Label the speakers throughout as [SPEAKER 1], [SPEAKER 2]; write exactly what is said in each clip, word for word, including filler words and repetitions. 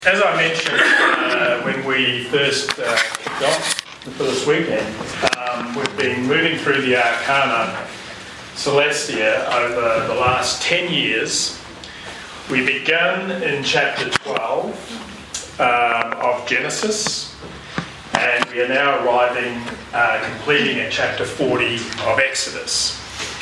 [SPEAKER 1] As I mentioned uh, when we first uh, kicked off for this weekend, um, we've been moving through the Arcana Celestia over the last ten years. We began in chapter twelve um, of Genesis, and we are now arriving, uh, completing at chapter forty of Exodus.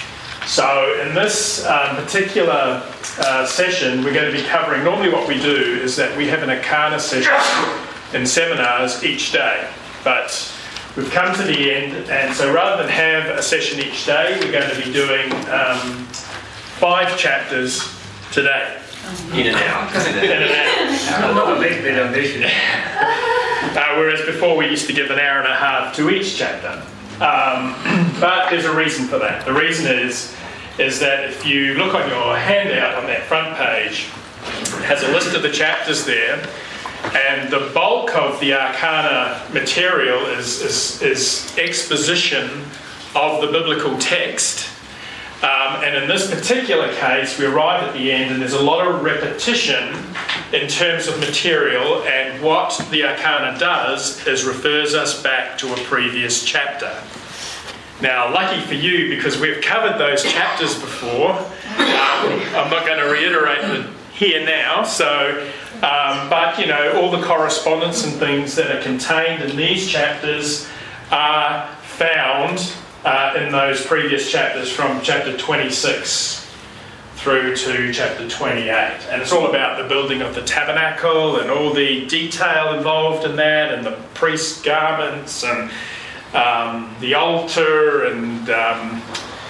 [SPEAKER 1] So in this um, particular uh, session, we're going to be covering, normally what we do is that we have an Arcana session in seminars each day, but we've come to the end, and so rather than have a session each day, we're going to be doing um, five chapters today.
[SPEAKER 2] In and out.
[SPEAKER 1] In and out.
[SPEAKER 2] Not a big bit of ambition.
[SPEAKER 1] Uh, whereas before we used to give an hour and a half to each chapter. Um, but there's a reason for that. The reason is is that if you look on your handout on that front page, it has a list of the chapters there, and the bulk of the Arcana material is, is, is exposition of the biblical text. Um, and in this particular case, we arrive at the end and there's a lot of repetition in terms of material, and what the Arcana does is refers us back to a previous chapter. Now, lucky for you, because we've covered those chapters before, um, I'm not going to reiterate it here now, so, um, but, you know, all the correspondence and things that are contained in these chapters are found uh, in those previous chapters from chapter twenty-six through to chapter twenty-eight. And it's all about the building of the tabernacle and all the detail involved in that, and the priest's garments and Um, the altar and um,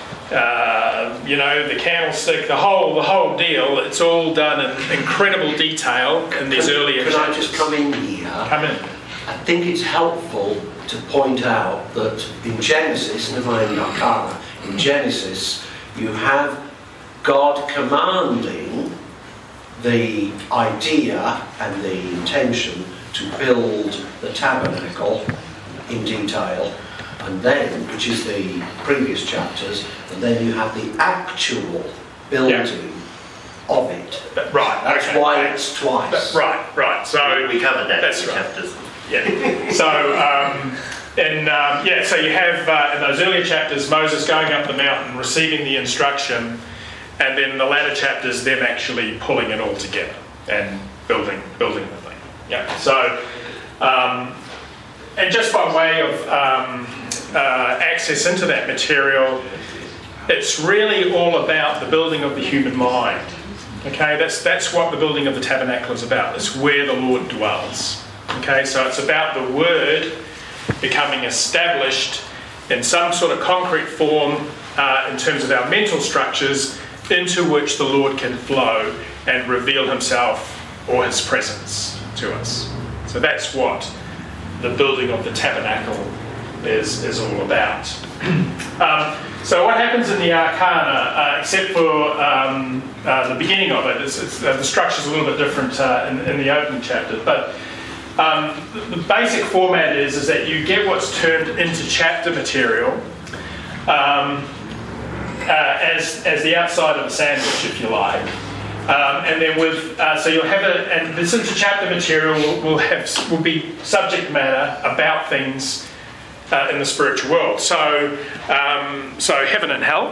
[SPEAKER 1] uh, you know, the candlestick, the whole the whole deal. It's all done in incredible detail in these
[SPEAKER 2] can,
[SPEAKER 1] earlier
[SPEAKER 2] can
[SPEAKER 1] chapters.
[SPEAKER 2] I just come in here?
[SPEAKER 1] Come in.
[SPEAKER 2] I think it's helpful to point out that in Genesis, never mind the Arcana, in Genesis you have God commanding the idea and the intention to build the tabernacle in detail, and then, which is the previous chapters, and then you have the actual building yeah. of it.
[SPEAKER 1] But, right.
[SPEAKER 2] That's
[SPEAKER 1] okay.
[SPEAKER 2] why it's twice.
[SPEAKER 1] But, right, right. So
[SPEAKER 3] we covered that
[SPEAKER 1] that's
[SPEAKER 3] in the
[SPEAKER 1] right.
[SPEAKER 3] chapters.
[SPEAKER 1] Yeah. So, um, and um, yeah, so you have uh, in those earlier chapters Moses going up the mountain, receiving the instruction, and then in the latter chapters them actually pulling it all together and building, building the thing. Yeah. So. Um, And just by way of um, uh, access into that material, it's really all about the building of the human mind. Okay, that's that's what the building of the tabernacle is about. It's where the Lord dwells. Okay, so it's about the Word becoming established in some sort of concrete form uh, in terms of our mental structures, into which the Lord can flow and reveal Himself or His presence to us. So that's what the building of the tabernacle is, is all about. um, so what happens in the Arcana, uh, except for um, uh, the beginning of it, is, is, uh, the structure's a little bit different uh, in, in the opening chapter, but um, the, the basic format is, is that you get what's termed inter-chapter material um, uh, as, as the outside of a sandwich, if you like. Um, and then with uh, so you'll have a, and this inter-chapter material will, will have will be subject matter about things uh, in the spiritual world. So um, so heaven and hell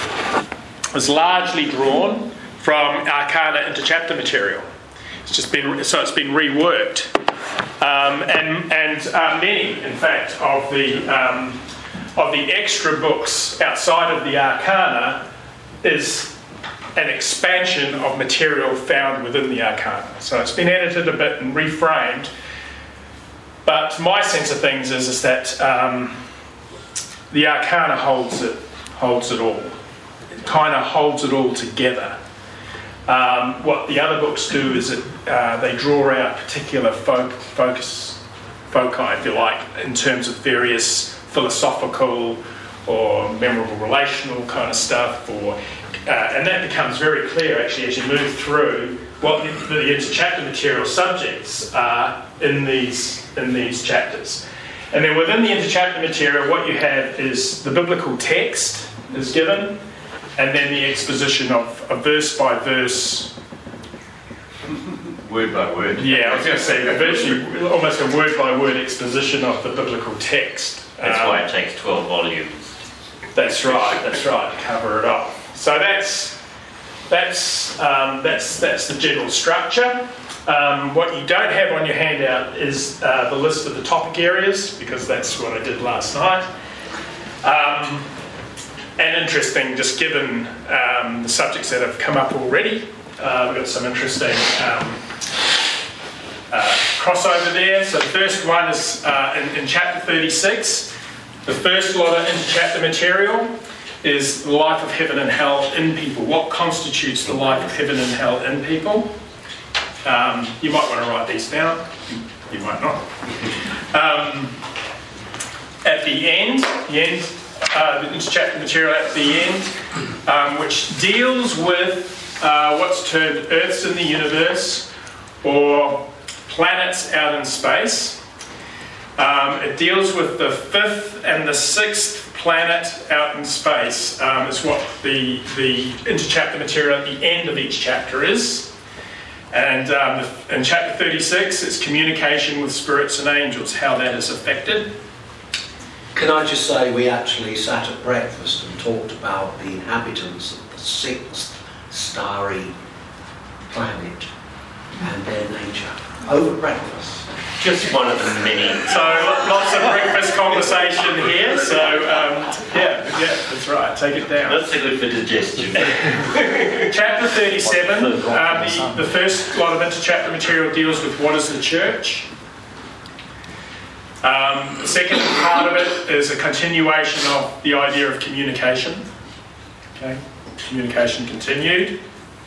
[SPEAKER 1] is largely drawn from Arcana inter-chapter material. It's just been so it's been reworked, um, and and uh, many, in fact, of the um, of the extra books outside of the Arcana is an expansion of material found within the Arcana. So it's been edited a bit and reframed, but my sense of things is, is that um, the Arcana holds it holds it all. It kind of holds it all together. Um, what the other books do is it, uh, they draw out particular fo- focus, foci, if you like, in terms of various philosophical or memorable relational kind of stuff, or Uh, and that becomes very clear actually as you move through what the, the inter-chapter material subjects are in these in these chapters. And then within the inter-chapter material, what you have is the biblical text is given, and then the exposition of a verse by verse
[SPEAKER 3] word by word.
[SPEAKER 1] Yeah, I was going to say virtually almost a word by word exposition of the biblical text.
[SPEAKER 3] That's
[SPEAKER 1] um,
[SPEAKER 3] why it takes twelve volumes.
[SPEAKER 1] That's right. That's right. To cover it off. So that's that's um, that's that's the general structure. Um, what you don't have on your handout is uh, the list of the topic areas, because that's what I did last night. Um, and interesting, just given um, the subjects that have come up already, uh, we've got some interesting um, uh, crossover there. So the first one is uh, in, in chapter thirty-six. The first lot of inter-chapter material is the life of heaven and hell in people. What constitutes the life of heaven and hell in people? Um, you might want to write these down. You might not. Um, at the end, the end, uh, the inter-chapter material at the end, um, which deals with uh, what's termed Earths in the universe, or planets out in space. Um, it deals with the fifth and the sixth planet out in space. Um, is what the the inter-chapter material at the end of each chapter is. And um, in chapter thirty-six, it's communication with spirits and angels, how that is affected.
[SPEAKER 2] Can I just say we actually sat at breakfast and talked about the inhabitants of the sixth starry planet and their nature over breakfast.
[SPEAKER 3] Just one of the many.
[SPEAKER 1] So lots of breakfast conversation here. So um, yeah, yeah, that's right. Take it down.
[SPEAKER 3] That's good for digestion.
[SPEAKER 1] Chapter thirty-seven. Um, the, the first lot of inter-chapter material deals with what is the church. Um, the second part of it is a continuation of the idea of communication. Okay, communication continued.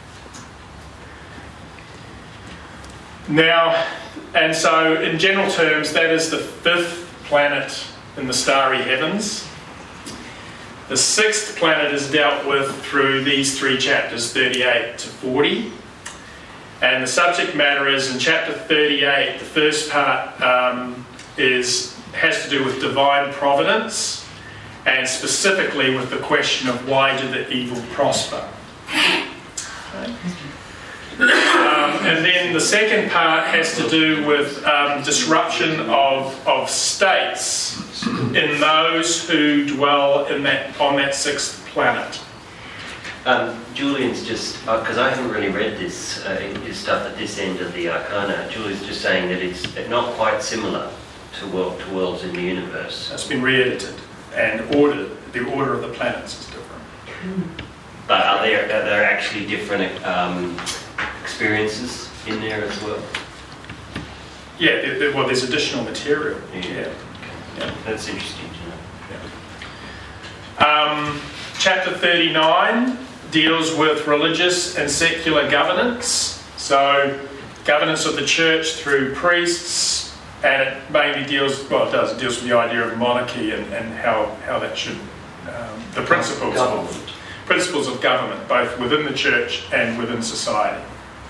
[SPEAKER 1] Now, and so in general terms, that is the fifth planet in the starry heavens. The sixth planet is dealt with through these three chapters, thirty-eight to forty. And the subject matter is in chapter thirty-eight, the first part um, is has to do with divine providence, and specifically with the question of why did the evil prosper. Okay. Um, and then the second part has to do with um, disruption of, of states in those who dwell in that on that sixth planet.
[SPEAKER 3] Um, Julian's just, because uh, I haven't really read this, uh, his stuff at this end of the Arcana, Julian's just saying that it's not quite similar to, world, to worlds in the universe.
[SPEAKER 1] It's been re-edited and ordered. The order of the planets is different.
[SPEAKER 3] But are there, are there actually different um, experiences in there as well?
[SPEAKER 1] Yeah, there, there, well, there's additional material.
[SPEAKER 3] Yeah.
[SPEAKER 1] Yeah.
[SPEAKER 3] Yeah. That's interesting to know.
[SPEAKER 1] Yeah. Um, chapter thirty-nine deals with religious and secular governance. So, governance of the church through priests, and it mainly deals, well, it does, it deals with the idea of monarchy and, and how, how that should, um, the principles of, principles of government, both within the church and within society.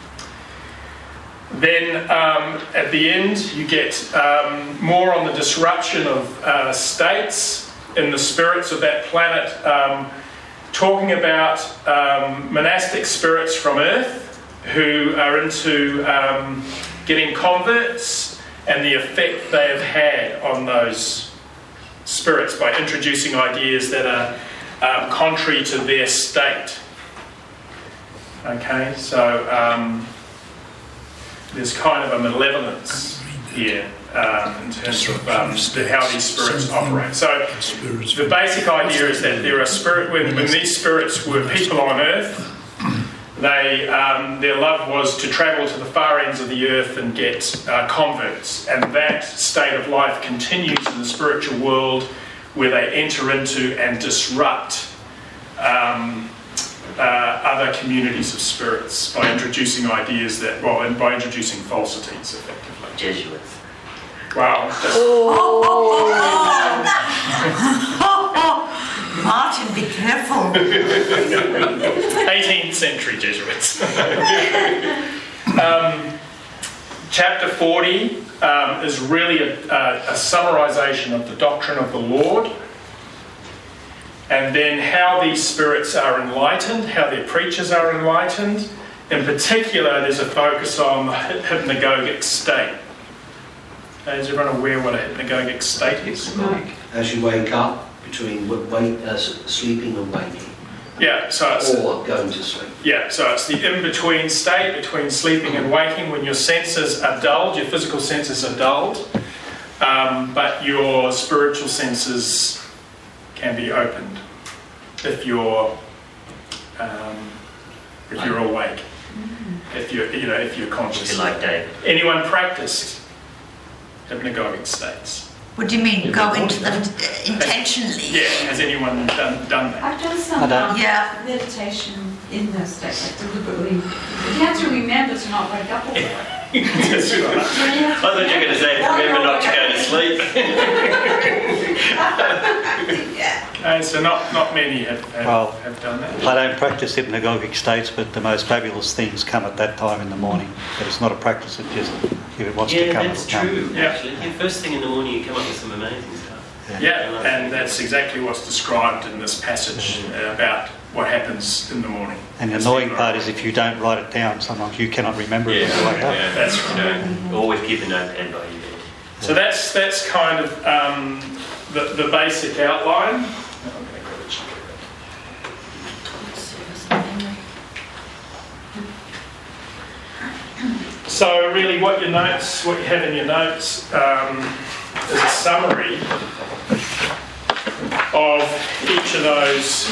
[SPEAKER 1] Then um, at the end you get um, more on the disruption of uh, states in the spirits of that planet, um, talking about um, monastic spirits from Earth who are into um, getting converts and the effect they have had on those spirits by introducing ideas that are um, contrary to their state. Okay, so um, there's kind of a malevolence here um, in terms of um, the, how these spirits operate. So the basic idea is that there are spirit when, when these spirits were people on Earth, they um, their love was to travel to the far ends of the earth and get uh, converts, and that state of life continues in the spiritual world, where they enter into and disrupt um, uh, other communities of spirits by introducing ideas that, well, and by introducing falsities, effectively.
[SPEAKER 3] Jesuits.
[SPEAKER 1] Wow.
[SPEAKER 4] Oh. Martin, be careful.
[SPEAKER 1] eighteenth century Jesuits. um, chapter forty um, is really a, a, a summarization of the doctrine of the Lord, and then how these spirits are enlightened, how their preachers are enlightened, in particular, there's a focus on the hypnagogic state. Is everyone aware what a hypnagogic state is?
[SPEAKER 2] As you wake up between w- wake, uh, s- sleeping and waking,
[SPEAKER 1] Yeah, so it's
[SPEAKER 2] or going to sleep.
[SPEAKER 1] yeah, so it's the in-between state between sleeping and waking, when your senses are dulled, your physical senses are dulled, um, but your spiritual senses can be opened if you're um, if you're awake, if you're you know if you're conscious.
[SPEAKER 3] If you like David.
[SPEAKER 1] Anyone practiced hypnagogic states?
[SPEAKER 4] What do you mean, go into them uh, intentionally?
[SPEAKER 1] Yeah, has anyone done done that?
[SPEAKER 5] I've done some
[SPEAKER 6] I don't-
[SPEAKER 5] um,
[SPEAKER 4] Yeah.
[SPEAKER 5] meditation in those states, like deliberately. But you have to remember to not wake up all the way.
[SPEAKER 1] That's right.
[SPEAKER 3] I thought you were going to say, remember not to go to sleep.
[SPEAKER 1] Okay, so not, not many have, have,
[SPEAKER 6] Well,
[SPEAKER 1] have done that.
[SPEAKER 6] I don't practice hypnagogic states, but the most fabulous things come at that time in the morning. But it's not a practice, it just, if it wants to
[SPEAKER 3] Yeah,
[SPEAKER 6] come,
[SPEAKER 3] that's
[SPEAKER 6] it'll come.
[SPEAKER 3] true,
[SPEAKER 1] Yeah.
[SPEAKER 3] actually. The first thing in the morning you come up with some amazing stuff.
[SPEAKER 1] Yeah, and that's exactly what's described in this passage uh, about what happens in the morning.
[SPEAKER 6] And the annoying part is if you don't write it down, sometimes you cannot remember it when you wake up.
[SPEAKER 1] That's right.
[SPEAKER 3] Always keep a notepad by your bed.
[SPEAKER 1] So that's that's kind of um, the, the basic outline. I'm going to go to check it. So really what your notes, what you have in your notes um, is a summary of each of those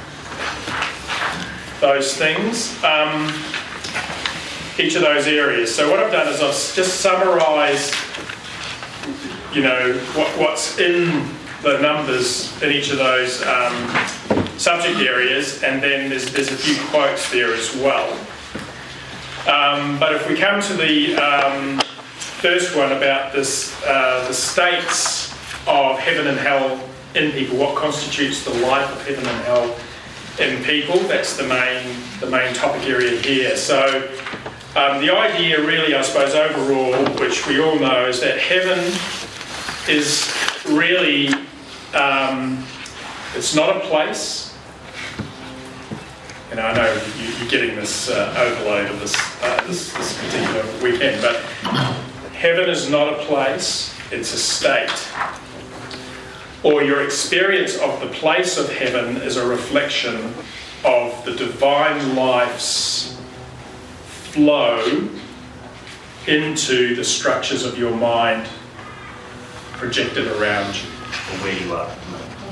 [SPEAKER 1] those things, um, each of those areas. So what I've done is I've just summarised, you know, what, what's in the numbers in each of those um, subject areas, and then there's, there's a few quotes there as well. Um, but if we come to the um, first one about this, uh, the states of heaven and hell in people, what constitutes the life of heaven and hell in people, that's the main the main topic area here. So um, the idea really, I suppose, overall, which we all know, is that heaven is really, um, it's not a place. And I know you, you're getting this uh, overload of this, uh, this this particular weekend, but heaven is not a place, it's a state. Or your experience of the place of heaven is a reflection of the divine life's flow into the structures of your mind projected around you.
[SPEAKER 3] Or where you are.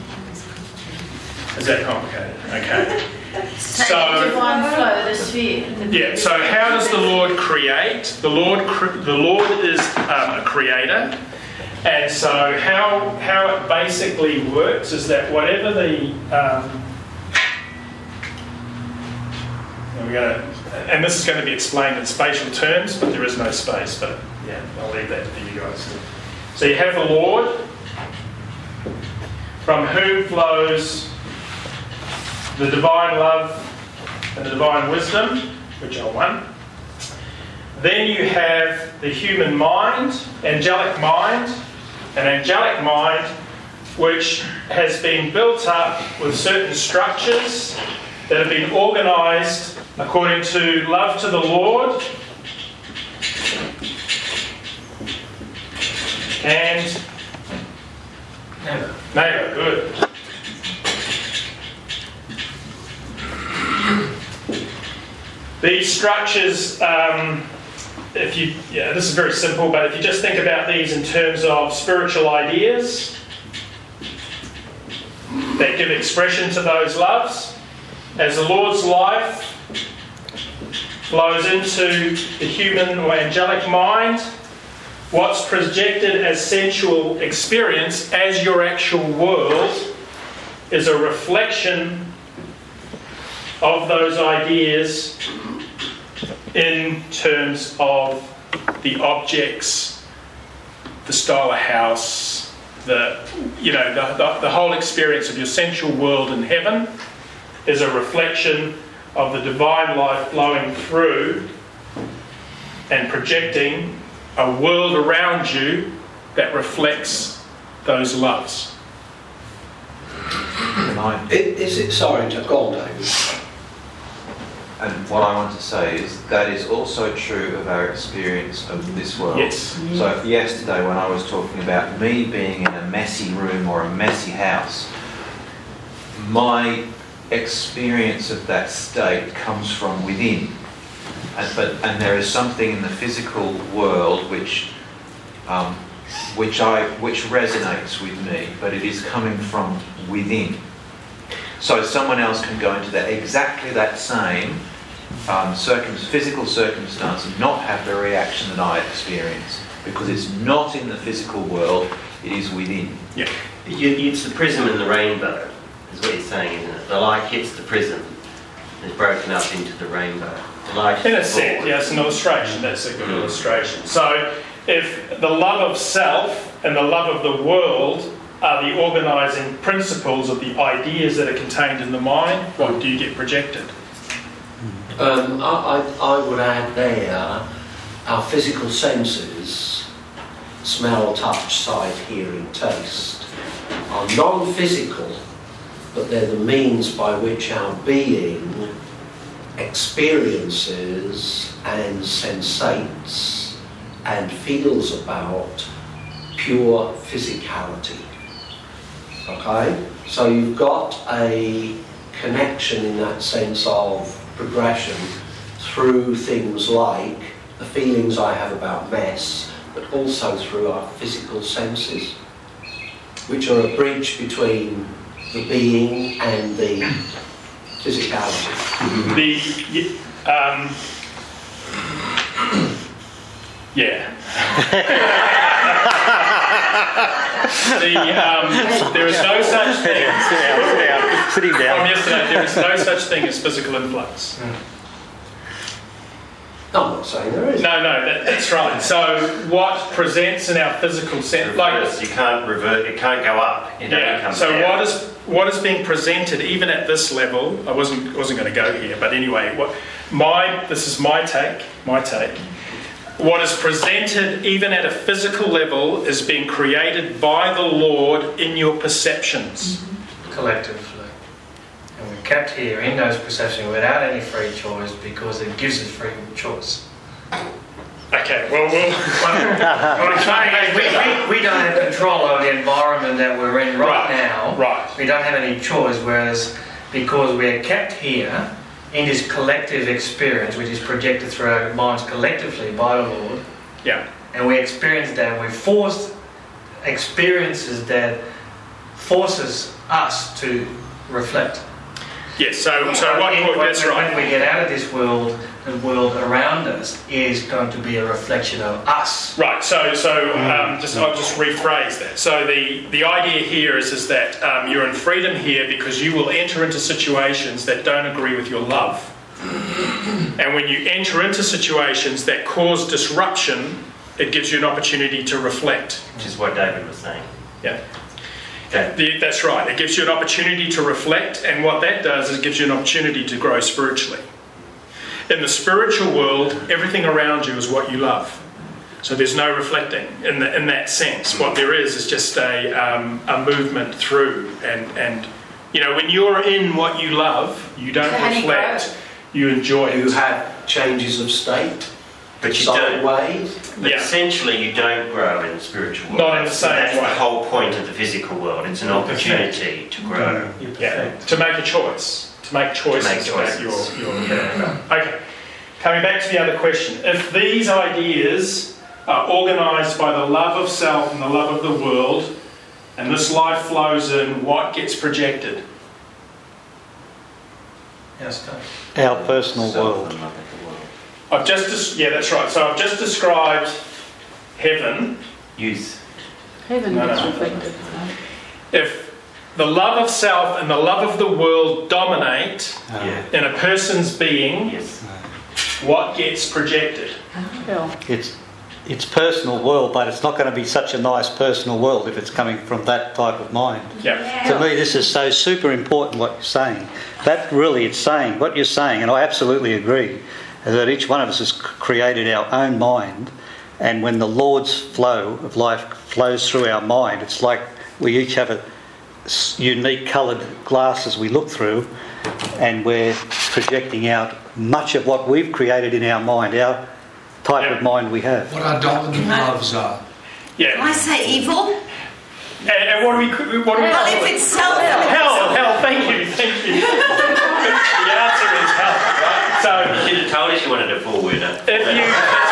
[SPEAKER 1] Is that complicated? Okay.
[SPEAKER 5] So,
[SPEAKER 1] So,
[SPEAKER 5] divine flow, the sphere. The
[SPEAKER 1] yeah. So, how does the Lord create? The Lord, cre- the Lord is um, a creator, and so how how it basically works is that whatever the um, we're going to, and this is going to be explained in spatial terms, but there is no space. But yeah, I'll leave that to you guys. So you have the Lord, from whom flows the divine love and the divine wisdom, which are one. Then you have the human mind, angelic mind, an angelic mind which has been built up with certain structures that have been organised according to love to the Lord and neighbour. Neighbour, good. These structures, um, if you, yeah, this is very simple, but if you just think about these in terms of spiritual ideas that give expression to those loves, as the Lord's life flows into the human or angelic mind, what's projected as sensual experience as your actual world is a reflection of those ideas in terms of the objects, the style of house, the you know the, the, the whole experience of your sensual world in heaven is a reflection of the divine life flowing through and projecting a world around you that reflects those loves.
[SPEAKER 2] It, is it, sorry, to go on, David.
[SPEAKER 7] And what I want to say is that is also true of our experience of this world.
[SPEAKER 1] Yes.
[SPEAKER 7] So yesterday when I was talking about me being in a messy room or a messy house, my experience of that state comes from within. And, but, and there is something in the physical world which, um, which, I, which resonates with me, but it is coming from within. So someone else can go into that exactly that same um, circum- physical circumstance and not have the reaction that I experience, because it's not in the physical world, it is within.
[SPEAKER 1] Yeah.
[SPEAKER 3] You, it's the prism and the rainbow, is what you're saying, isn't it? The light hits the prism, and it's broken up into the rainbow. The light
[SPEAKER 1] In a
[SPEAKER 3] hits the
[SPEAKER 1] sense,
[SPEAKER 3] ball.
[SPEAKER 1] yeah, it's an illustration. That's a good
[SPEAKER 3] Mm.
[SPEAKER 1] illustration. So if the love of self and the love of the world are the organising principles of the ideas that are contained in the mind, what do you get projected?
[SPEAKER 2] Um, I, I, I would add there our physical senses, smell, touch, sight, hearing, taste, are non-physical, but they're the means by which our being experiences and sensates and feels about pure physicality. Okay? So you've got a connection in that sense of progression through things like the feelings I have about mess, but also through our physical senses, which are a bridge between the being and the physicality.
[SPEAKER 1] The um, yeah. the, um, there is no such thing.
[SPEAKER 6] Sitting
[SPEAKER 1] From
[SPEAKER 6] down.
[SPEAKER 1] yesterday, there is no such thing as physical influx.
[SPEAKER 2] I'm not saying there is.
[SPEAKER 1] No, no, that, that's right. So what presents in our physical sense, like
[SPEAKER 3] Reverse, you can't revert, it can't go up. It only
[SPEAKER 1] yeah.
[SPEAKER 3] comes
[SPEAKER 1] So
[SPEAKER 3] down.
[SPEAKER 1] what is what is being presented, even at this level? I wasn't wasn't going to go here, but anyway, what my this is my take. My take. What is presented, even at a physical level, is being created by the Lord in your perceptions.
[SPEAKER 8] collectively. And we're kept here in those perceptions without any free choice because it gives us free choice.
[SPEAKER 1] Okay. Well, we'll.
[SPEAKER 8] What I'm saying is we, we, we don't have control over the environment that we're in right,
[SPEAKER 1] Right,
[SPEAKER 8] now.
[SPEAKER 1] right.
[SPEAKER 8] We don't have any choice, whereas because we're kept here in this collective experience, which is projected through our minds collectively by the Lord,
[SPEAKER 1] Yeah.
[SPEAKER 8] and we experience that, and we're forced experiences that forces us to reflect.
[SPEAKER 1] Yes. So so what?
[SPEAKER 8] When-
[SPEAKER 1] That's
[SPEAKER 8] when,
[SPEAKER 1] right.
[SPEAKER 8] When we get out of this world, the world around us is going to be a reflection of us.
[SPEAKER 1] Right. So, so um, just I'll just rephrase that. So the, the idea here is is that um, you're in freedom here because you will enter into situations that don't agree with your love, and when you enter into situations that cause disruption, it gives you an opportunity to reflect.
[SPEAKER 3] Which is what David was saying.
[SPEAKER 1] Yeah.
[SPEAKER 3] Okay.
[SPEAKER 1] The, that's right. It gives you an opportunity to reflect, and what that does is it gives you an opportunity to grow spiritually. In the spiritual world, everything around you is what you love. So there's no reflecting in, the, in that sense. What there is is just a, um, a movement through. And, and, you know, when you're in what you love, you don't
[SPEAKER 4] So how do you
[SPEAKER 1] reflect, you enjoy
[SPEAKER 2] You
[SPEAKER 1] it.
[SPEAKER 2] have changes of state,
[SPEAKER 3] But you don't.
[SPEAKER 2] sideways.
[SPEAKER 3] But
[SPEAKER 1] Yeah.
[SPEAKER 3] essentially, you don't grow in the spiritual world.
[SPEAKER 1] Not in the same
[SPEAKER 3] That's
[SPEAKER 1] way.
[SPEAKER 3] the whole point of the physical world. It's an opportunity to grow.
[SPEAKER 1] Yeah, to make a choice. To make choices,
[SPEAKER 3] To make choices.
[SPEAKER 1] about your... your okay. Coming back to the other question. If these ideas are organised by the love of self and the love of the world, and this life flows in, what gets projected?
[SPEAKER 8] Yes, Dave.
[SPEAKER 6] Our personal
[SPEAKER 7] Self
[SPEAKER 6] world.
[SPEAKER 7] and love of the world.
[SPEAKER 1] I've just... Des- yeah, that's right. So I've just described heaven.
[SPEAKER 3] Use.
[SPEAKER 5] Heaven
[SPEAKER 1] No,
[SPEAKER 5] gets
[SPEAKER 1] no.
[SPEAKER 5] reflected.
[SPEAKER 1] If the love of self and the love of the world dominate
[SPEAKER 6] Uh,
[SPEAKER 3] Yeah.
[SPEAKER 1] in a person's being,
[SPEAKER 3] Yes.
[SPEAKER 1] what gets projected?
[SPEAKER 5] Hell.
[SPEAKER 6] It's it's personal world, but it's not going to be such a nice personal world if it's coming from that type of mind.
[SPEAKER 1] Yeah.
[SPEAKER 6] To me, this is so super important what you're saying. That really, it's saying, what you're saying, and I absolutely agree, is that each one of us has c- created our own mind, and when the Lord's flow of life flows through our mind, it's like we each have a s- unique coloured glasses we look through, and we're projecting out much of what we've created in our mind, our type
[SPEAKER 1] Yeah.
[SPEAKER 6] of mind we have.
[SPEAKER 9] What our dominant loves are.
[SPEAKER 1] Yeah.
[SPEAKER 4] Can I say evil?
[SPEAKER 1] And, and what do we what do we
[SPEAKER 4] Well,
[SPEAKER 1] call
[SPEAKER 4] if
[SPEAKER 1] it?
[SPEAKER 4] it's self,
[SPEAKER 1] Hell, hell, thank you, thank you. The answer is hell, right? So
[SPEAKER 3] You should have told us you wanted a four-wheeler.
[SPEAKER 1] if you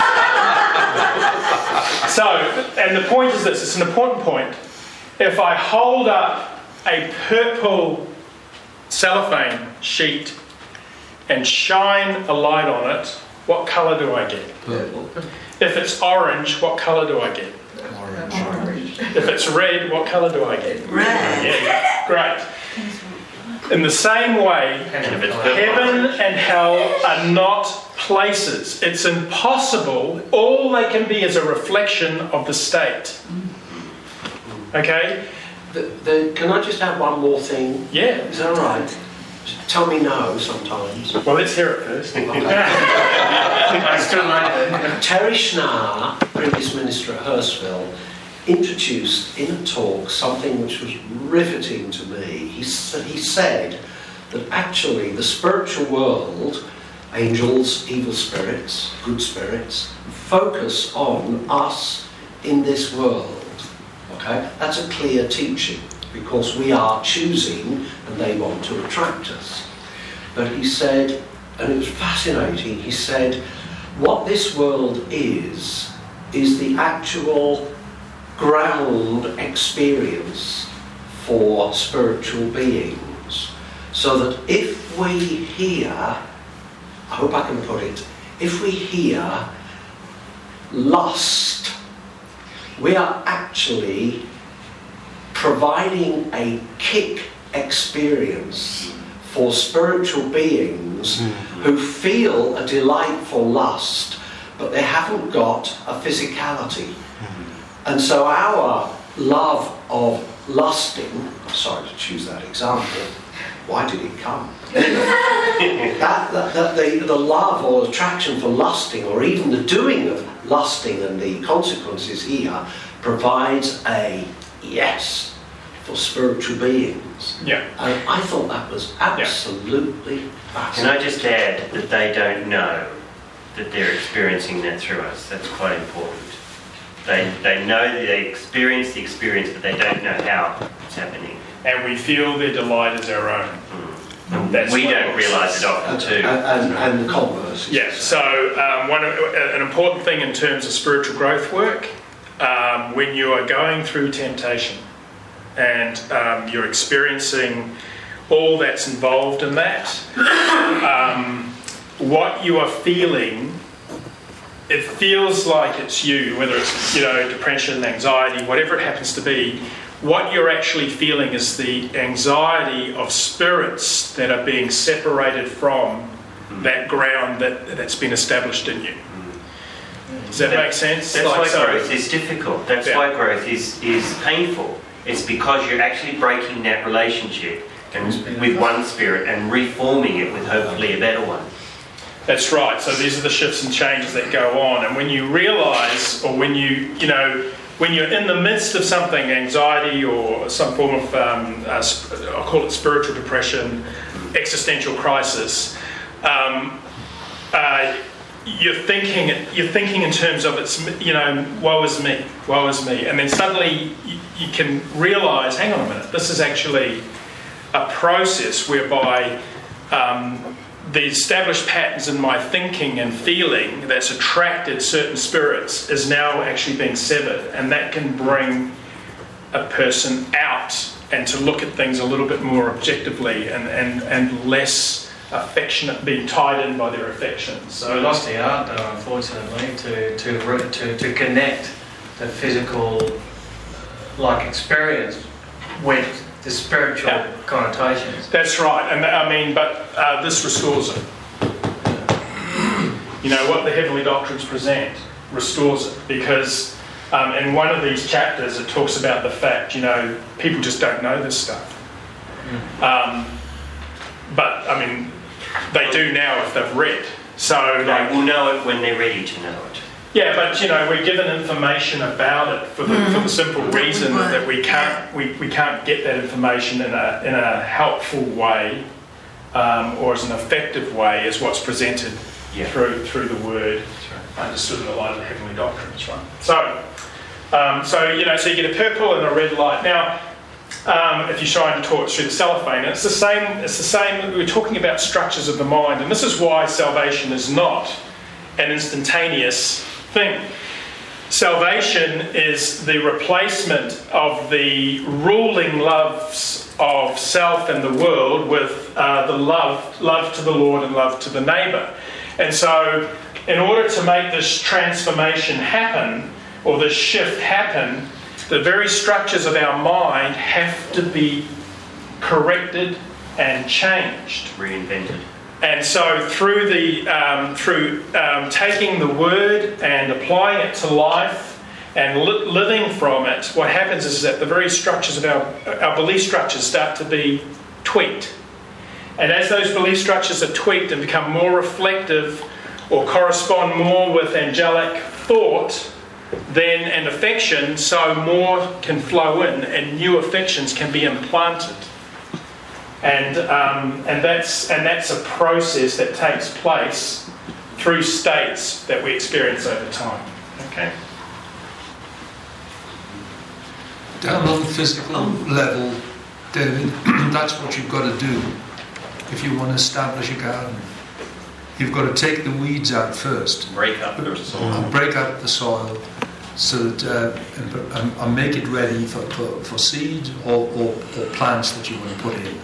[SPEAKER 1] so, and the point is this, it's an important point. If I hold up a purple cellophane sheet and shine a light on it, what colour do I get?
[SPEAKER 9] Purple.
[SPEAKER 1] If it's orange, what colour do I get?
[SPEAKER 9] Orange.
[SPEAKER 1] If it's red, what colour do I get?
[SPEAKER 4] red.
[SPEAKER 1] Yeah, great. In the same way,
[SPEAKER 3] And if it's purple,
[SPEAKER 1] heaven and hell are not places. It's impossible. All they can be is a reflection of the state. Okay?
[SPEAKER 2] The, the, can I just add one more thing?
[SPEAKER 1] Yeah.
[SPEAKER 2] Is that all right? Tell me no sometimes.
[SPEAKER 1] Well, let's hear it first.
[SPEAKER 8] I still like it.
[SPEAKER 2] Terry Schnarr, previous minister at Hurstville, introduced in a talk something which was riveting to me. He, s- he said that actually the spiritual world, angels, evil spirits, good spirits, focus on us in this world. Okay? That's a clear teaching because we are choosing and they want to attract us. But he said, and it was fascinating, he said, what this world is, is the actual ground experience for spiritual beings. So that if we hear, I hope I can put it, if we hear lust, we are actually providing a kick experience for spiritual beings who feel a delightful lust, but they haven't got a physicality. And so our love of lusting, I'm sorry to choose that example, why did it come? that, that, that the, the love or attraction for lusting, or even the doing of lusting and the consequences here, provides a yes for spiritual beings.
[SPEAKER 1] Yeah.
[SPEAKER 2] And I thought that was absolutely
[SPEAKER 3] Can
[SPEAKER 2] fascinating.
[SPEAKER 3] I just add that they don't know that they're experiencing that through us? That's quite important. They, they know that they experience the experience, but they don't know how it's happening.
[SPEAKER 1] And we feel their delight is our own.
[SPEAKER 3] And
[SPEAKER 1] That's
[SPEAKER 3] we
[SPEAKER 1] what
[SPEAKER 3] don't
[SPEAKER 1] it
[SPEAKER 3] realise
[SPEAKER 1] is.
[SPEAKER 3] it often too.
[SPEAKER 2] And, and, and the converse.
[SPEAKER 1] Yeah, so um, one, an important thing in terms of spiritual growth work, um, when you are going through temptation and um, you're experiencing all that's involved in that, um, what you are feeling, it feels like it's you, whether it's, you know, depression, anxiety, whatever it happens to be. What you're actually feeling is the anxiety of spirits that are being separated from that ground that, that's been established in you. Does that make sense?
[SPEAKER 3] That's
[SPEAKER 1] Like,
[SPEAKER 3] why
[SPEAKER 1] so-
[SPEAKER 3] growth is difficult. That's
[SPEAKER 1] Yeah.
[SPEAKER 3] why growth is, is painful. It's because you're actually breaking that relationship and with one spirit and reforming it with hopefully a better one.
[SPEAKER 1] That's right. So these are the shifts and changes that go on. And when you realise, or when you, you know, when you're in the midst of something, anxiety or some form of, um, uh, sp- I'll call it spiritual depression, existential crisis, um, uh, you're thinking, you're thinking in terms of it's, you know, woe is me, woe is me, and then suddenly you, you can realise, hang on a minute, this is actually a process whereby um, the established patterns in my thinking and feeling that's attracted certain spirits is now actually being severed, and that can bring a person out and to look at things a little bit more objectively and, and, and less affectionate, being tied in by their affections.
[SPEAKER 8] So we lost the art, though, unfortunately, to to re- to, to connect the physical, like experience with the spiritual
[SPEAKER 1] Yeah.
[SPEAKER 8] connotations.
[SPEAKER 1] That's right, and I mean, but uh, this restores it. You know, what the heavenly doctrines present restores it, because um, in one of these chapters it talks about the fact, you know, people just don't know this stuff. Um, but, I mean, they do now if they've read. So,
[SPEAKER 3] They
[SPEAKER 1] like,
[SPEAKER 3] will know it when they're ready to know it.
[SPEAKER 1] yeah, but you know, we're given information about it for the, for the simple reason that we can't we, we can't get that information in a in a helpful way um, or as an effective way as what's presented
[SPEAKER 3] Yeah.
[SPEAKER 1] through through the Word, understood in the light of the heavenly doctrines, right? So, um, so you know, so you get a purple and a red light. Now, um, if you shine the torch through the cellophane, and it's the same. It's the same. We're talking about structures of the mind, and this is why salvation is not an instantaneous thing. Salvation is the replacement of the ruling loves of self and the world with uh, the love, love to the Lord and love to the neighbour. And so, in order to make this transformation happen, or this shift happen, the very structures of our mind have to be corrected and changed.
[SPEAKER 3] Reinvented.
[SPEAKER 1] And so through the um, through um, taking the Word and applying it to life and li- living from it, what happens is that the very structures of our, our belief structures start to be tweaked. And as those belief structures are tweaked and become more reflective or correspond more with angelic thought then and affection, so more can flow in and new affections can be implanted. And um, and that's and that's a process that takes place through states that we experience over time. Okay.
[SPEAKER 9] Down on the physical level, David, that's what you've got to do if you want to establish a garden. You've got to take the weeds out first.
[SPEAKER 3] Break up the soil.
[SPEAKER 9] And break up the soil so that uh, and, and make it ready for, for, for seeds or, or, or plants that you want to put in.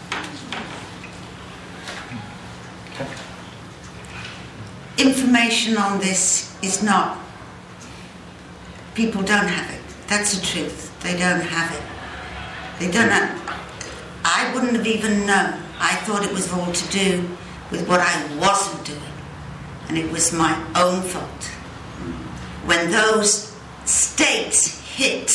[SPEAKER 4] Information on this is not. People don't have it. That's the truth. They don't have it. They don't have. I wouldn't have even known. I thought it was all to do with what I wasn't doing. And it was my own fault. When those states hit,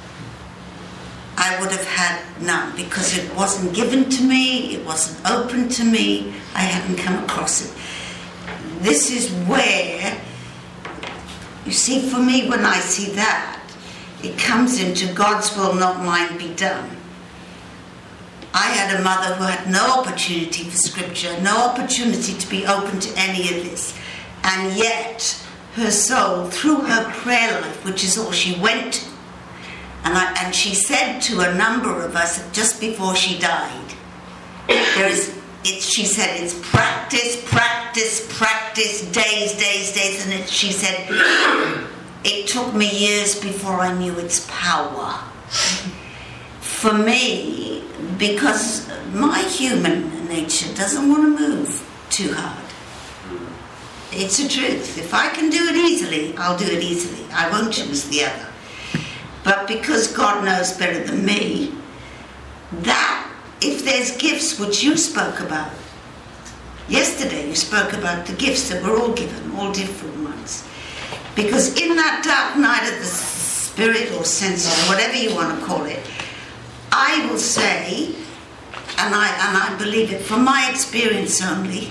[SPEAKER 4] I would have had none because it wasn't given to me, it wasn't open to me, I hadn't come across it. This is where, you see, for me, when I see that, it comes into God's will, not mine, be done. I had a mother who had no opportunity for scripture, no opportunity to be open to any of this. And yet, her soul, through her prayer life, which is all she went to, and, I, and she said to a number of us just before she died, there is, it, she said, it's practice, practice, practice, days, days, days, and it, she said, it took me years before I knew its power. For me, because my human nature doesn't want to move too hard. It's the truth. If I can do it easily, I'll do it easily. I won't choose the other. But because God knows better than me, that, if there's gifts which you spoke about, yesterday you spoke about the gifts that we're all given, all different ones. Because in that dark night of the spirit or senses, whatever you want to call it, I will say, and I and I believe it from my experience only,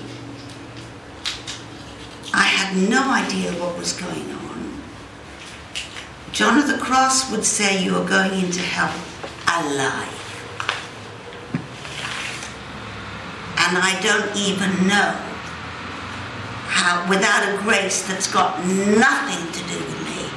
[SPEAKER 4] I had no idea what was going on. John of the Cross would say you are going into hell alive. And I don't even know how, without a grace that's got nothing to do with me.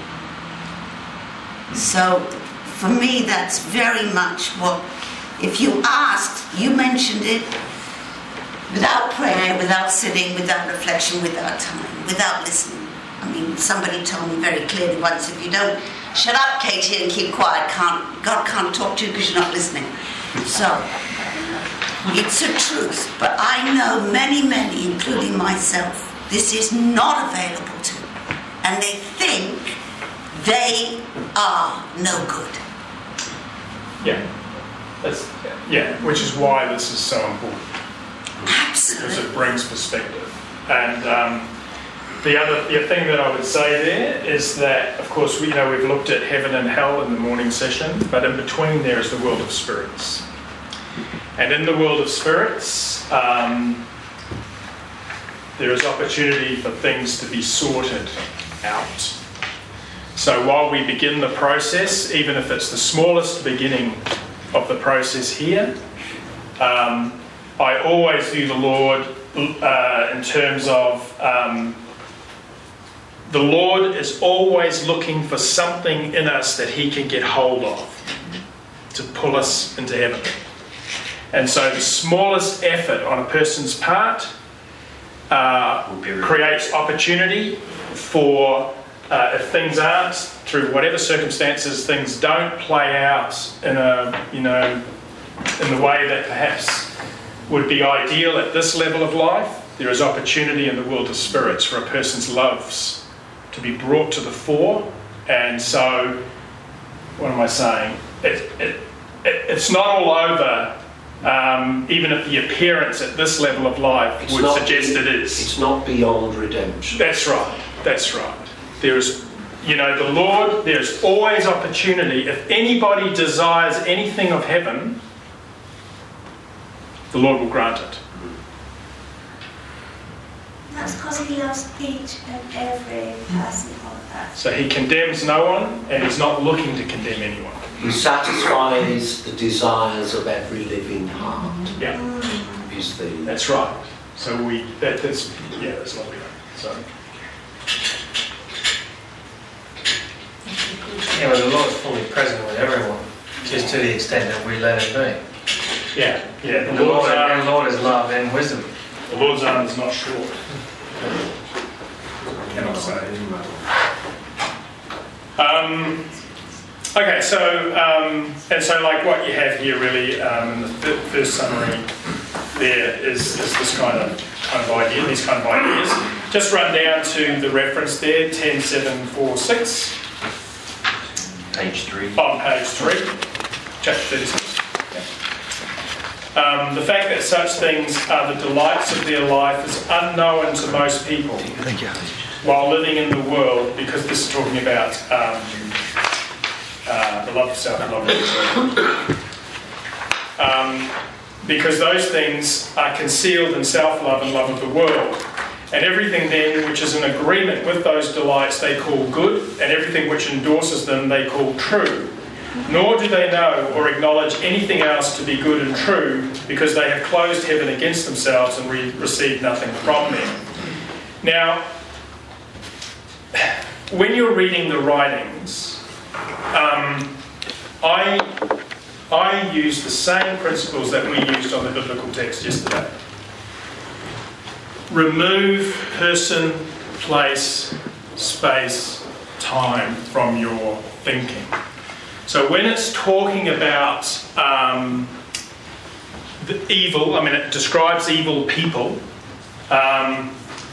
[SPEAKER 4] So, for me, that's very much what, if you asked, you mentioned it, without prayer, without sitting, without reflection, without time, without listening. I mean, somebody told me very clearly once, if you don't shut up, Katie, and keep quiet, can't, God can't talk to you because you're not listening. So, it's a truth, but I know many, many, including myself, this is not available to them. And they think they are no good.
[SPEAKER 1] Yeah. That's, yeah, which is why this is so important.
[SPEAKER 4] Absolutely.
[SPEAKER 1] Because it brings perspective. And um, the other the thing that I would say there is that, of course, we you know we've looked at heaven and hell in the morning session, but in between there is the world of spirits. And in the world of spirits, um, there is opportunity for things to be sorted out. So while we begin the process, even if it's the smallest beginning of the process here, um, I always view the Lord uh, in terms of um, the Lord is always looking for something in us that he can get hold of to pull us into heaven. And so the smallest effort on a person's part uh, creates opportunity for, uh, if things aren't, through whatever circumstances, things don't play out in a, you know, in the way that perhaps would be ideal at this level of life, there is opportunity in the world of spirits for a person's loves to be brought to the fore. And so, what am I saying? It, it, it, it's not all over, um, even if the appearance at this level of life
[SPEAKER 2] It's
[SPEAKER 1] would
[SPEAKER 2] not
[SPEAKER 1] suggest
[SPEAKER 2] be-
[SPEAKER 1] it is.
[SPEAKER 2] It's not beyond redemption.
[SPEAKER 1] That's right, that's right. There is, you know, the Lord, there's always opportunity. If anybody desires anything of heaven, the Lord will grant it.
[SPEAKER 10] That's because he loves each and every person on earth.
[SPEAKER 1] So he condemns no one, and he's not looking to condemn anyone.
[SPEAKER 2] He satisfies the desires of every living heart.
[SPEAKER 1] Yeah,
[SPEAKER 2] Is the
[SPEAKER 1] that's right. So we, that, that's, yeah, that's not good. So,
[SPEAKER 8] Yeah, but the Lord's fully present with everyone, just to the extent that we let it be.
[SPEAKER 1] yeah, yeah.
[SPEAKER 8] And
[SPEAKER 1] The
[SPEAKER 8] the Lord,
[SPEAKER 1] Lord's
[SPEAKER 8] and the
[SPEAKER 1] arm,
[SPEAKER 8] Lord is love and wisdom.
[SPEAKER 1] the Lord's arm is not short. Cannot say. Um, okay, so um, and so like what you have here really um, in the f- first summary there is, is this kind of kind of idea, these kind of ideas. Just run down to the reference there, ten seven four six.
[SPEAKER 3] Page three.
[SPEAKER 1] On page three, chapter thirty-six. Yeah. Um, the fact that such things are the delights of their life is unknown to most people while living in the world, because this is talking about um, uh, the love of self and love of self. Um, because those things are concealed in self-love and love of the world. And everything then which is in agreement with those delights they call good, and everything which endorses them they call true. Nor do they know or acknowledge anything else to be good and true, because they have closed heaven against themselves and re- received nothing from them. Now, when you're reading the writings, um, I, I use the same principles that we used on the biblical text yesterday. Remove person, place, space, time from your thinking. So when it's talking about um, the evil, I mean, it describes evil people. Um,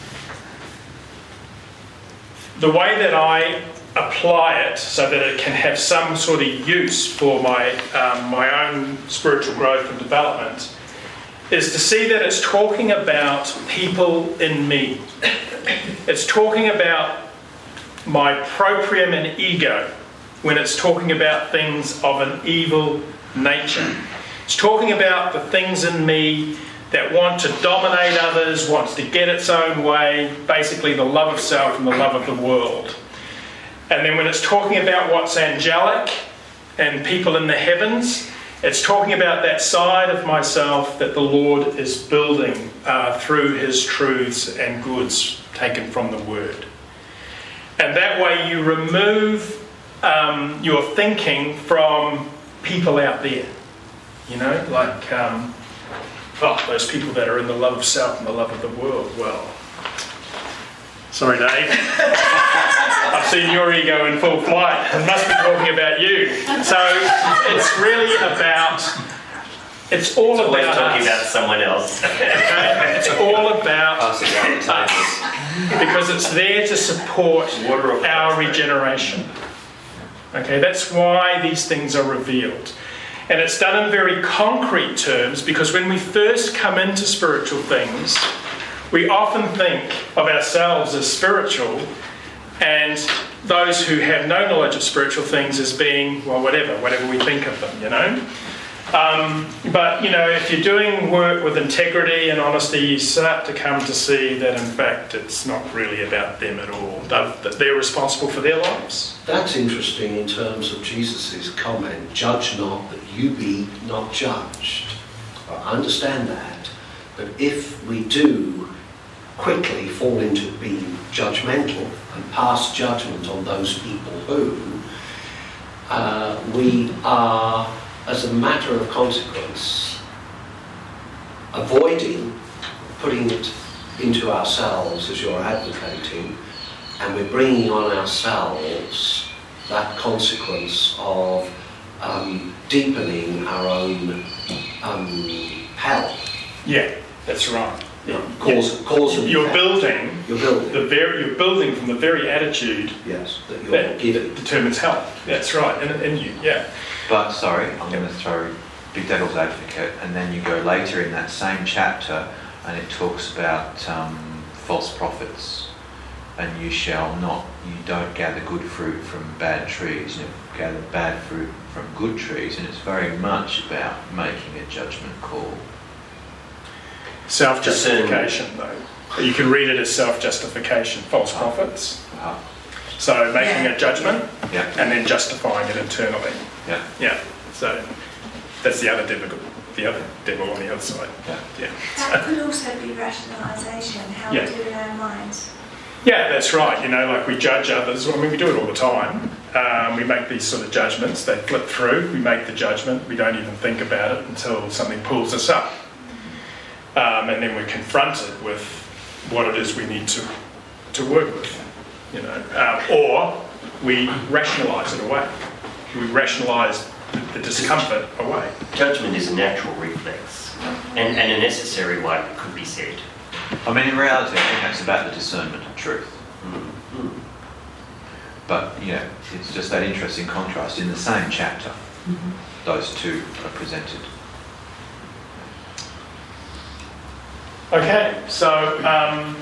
[SPEAKER 1] the way that I apply it so that it can have some sort of use for my um, my own spiritual growth and development is to see that it's talking about people in me. It's talking about my proprium and ego when it's talking about things of an evil nature. It's talking about the things in me that want to dominate others, wants to get its own way, basically the love of self and the love of the world. And then when it's talking about what's angelic and people in the heavens, it's talking about that side of myself that the Lord is building uh, through his truths and goods taken from the Word. And that way you remove um, your thinking from people out there. You know, like, um, oh, those people that are in the love of self and the love of the world. Well, sorry, Dave. I've seen your ego in full flight. It must be talking about you. So it's really about, it's all
[SPEAKER 3] It's always
[SPEAKER 1] about
[SPEAKER 3] talking
[SPEAKER 1] us.
[SPEAKER 3] about someone else.
[SPEAKER 1] Okay? It's all about us. Because it's there to support our regeneration. Okay, that's why these things are revealed. And it's done in very concrete terms, because when we first come into spiritual things, we often think of ourselves as spiritual, and those who have no knowledge of spiritual things as being, well, whatever, whatever we think of them, you know. Um, but, you know, if you're doing work with integrity and honesty, you start to come to see that, in fact, it's not really about them at all. That they're responsible for their lives.
[SPEAKER 2] That's interesting in terms of Jesus' comment, judge not that you be not judged. I understand that. But if we do quickly fall into being judgmental and pass judgment on those people who, uh, we are, as a matter of consequence, avoiding putting it into ourselves as you're advocating, and we're bringing on ourselves that consequence of um, deepening our own um, hell.
[SPEAKER 1] Yeah, that's right.
[SPEAKER 2] Yeah. Cause, cause and
[SPEAKER 1] you're
[SPEAKER 2] effect.
[SPEAKER 1] building.
[SPEAKER 2] You're building.
[SPEAKER 1] The very. You're building from the very attitude.
[SPEAKER 2] Yes, that you're
[SPEAKER 1] that,
[SPEAKER 2] giving.
[SPEAKER 1] that determines health. That's right, in, in you. Yeah.
[SPEAKER 7] But sorry, I'm going to throw big devil's advocate, and then you go later in that same chapter, and it talks about um, false prophets, and you shall not. You don't gather good fruit from bad trees. You gather bad fruit from good trees, and it's very much about making a judgment call.
[SPEAKER 1] Self-justification, though. You can read it as self-justification, false prophets.
[SPEAKER 7] Uh-huh.
[SPEAKER 1] So making
[SPEAKER 4] Yeah.
[SPEAKER 1] a judgment
[SPEAKER 7] Yeah.
[SPEAKER 1] and then justifying it internally.
[SPEAKER 7] Yeah.
[SPEAKER 1] Yeah. So that's the other devil, the other devil on the other side.
[SPEAKER 7] Yeah.
[SPEAKER 1] Yeah.
[SPEAKER 10] That could also be rationalisation, how
[SPEAKER 1] Yeah.
[SPEAKER 10] we do in our minds.
[SPEAKER 1] Yeah, that's right. You know, like we judge others. I mean, we do it all the time. Um, we make these sort of judgments. They flip through. We make the judgment. We don't even think about it until something pulls us up. Um, and then we're confronted with what it is we need to to work with, you know, um, or we rationalise it away. We rationalise the, the discomfort away.
[SPEAKER 3] Judgment is a natural reflex, and, and a necessary one, could be said.
[SPEAKER 7] I mean, in reality, I think that's about the discernment of truth.
[SPEAKER 3] Mm.
[SPEAKER 7] But, you know, it's just that interesting contrast. In the same chapter, mm-hmm. those two are presented.
[SPEAKER 1] Okay, so um,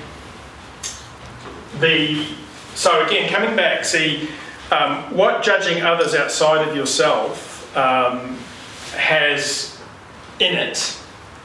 [SPEAKER 1] the so again, coming back, see um, what judging others outside of yourself um, has in it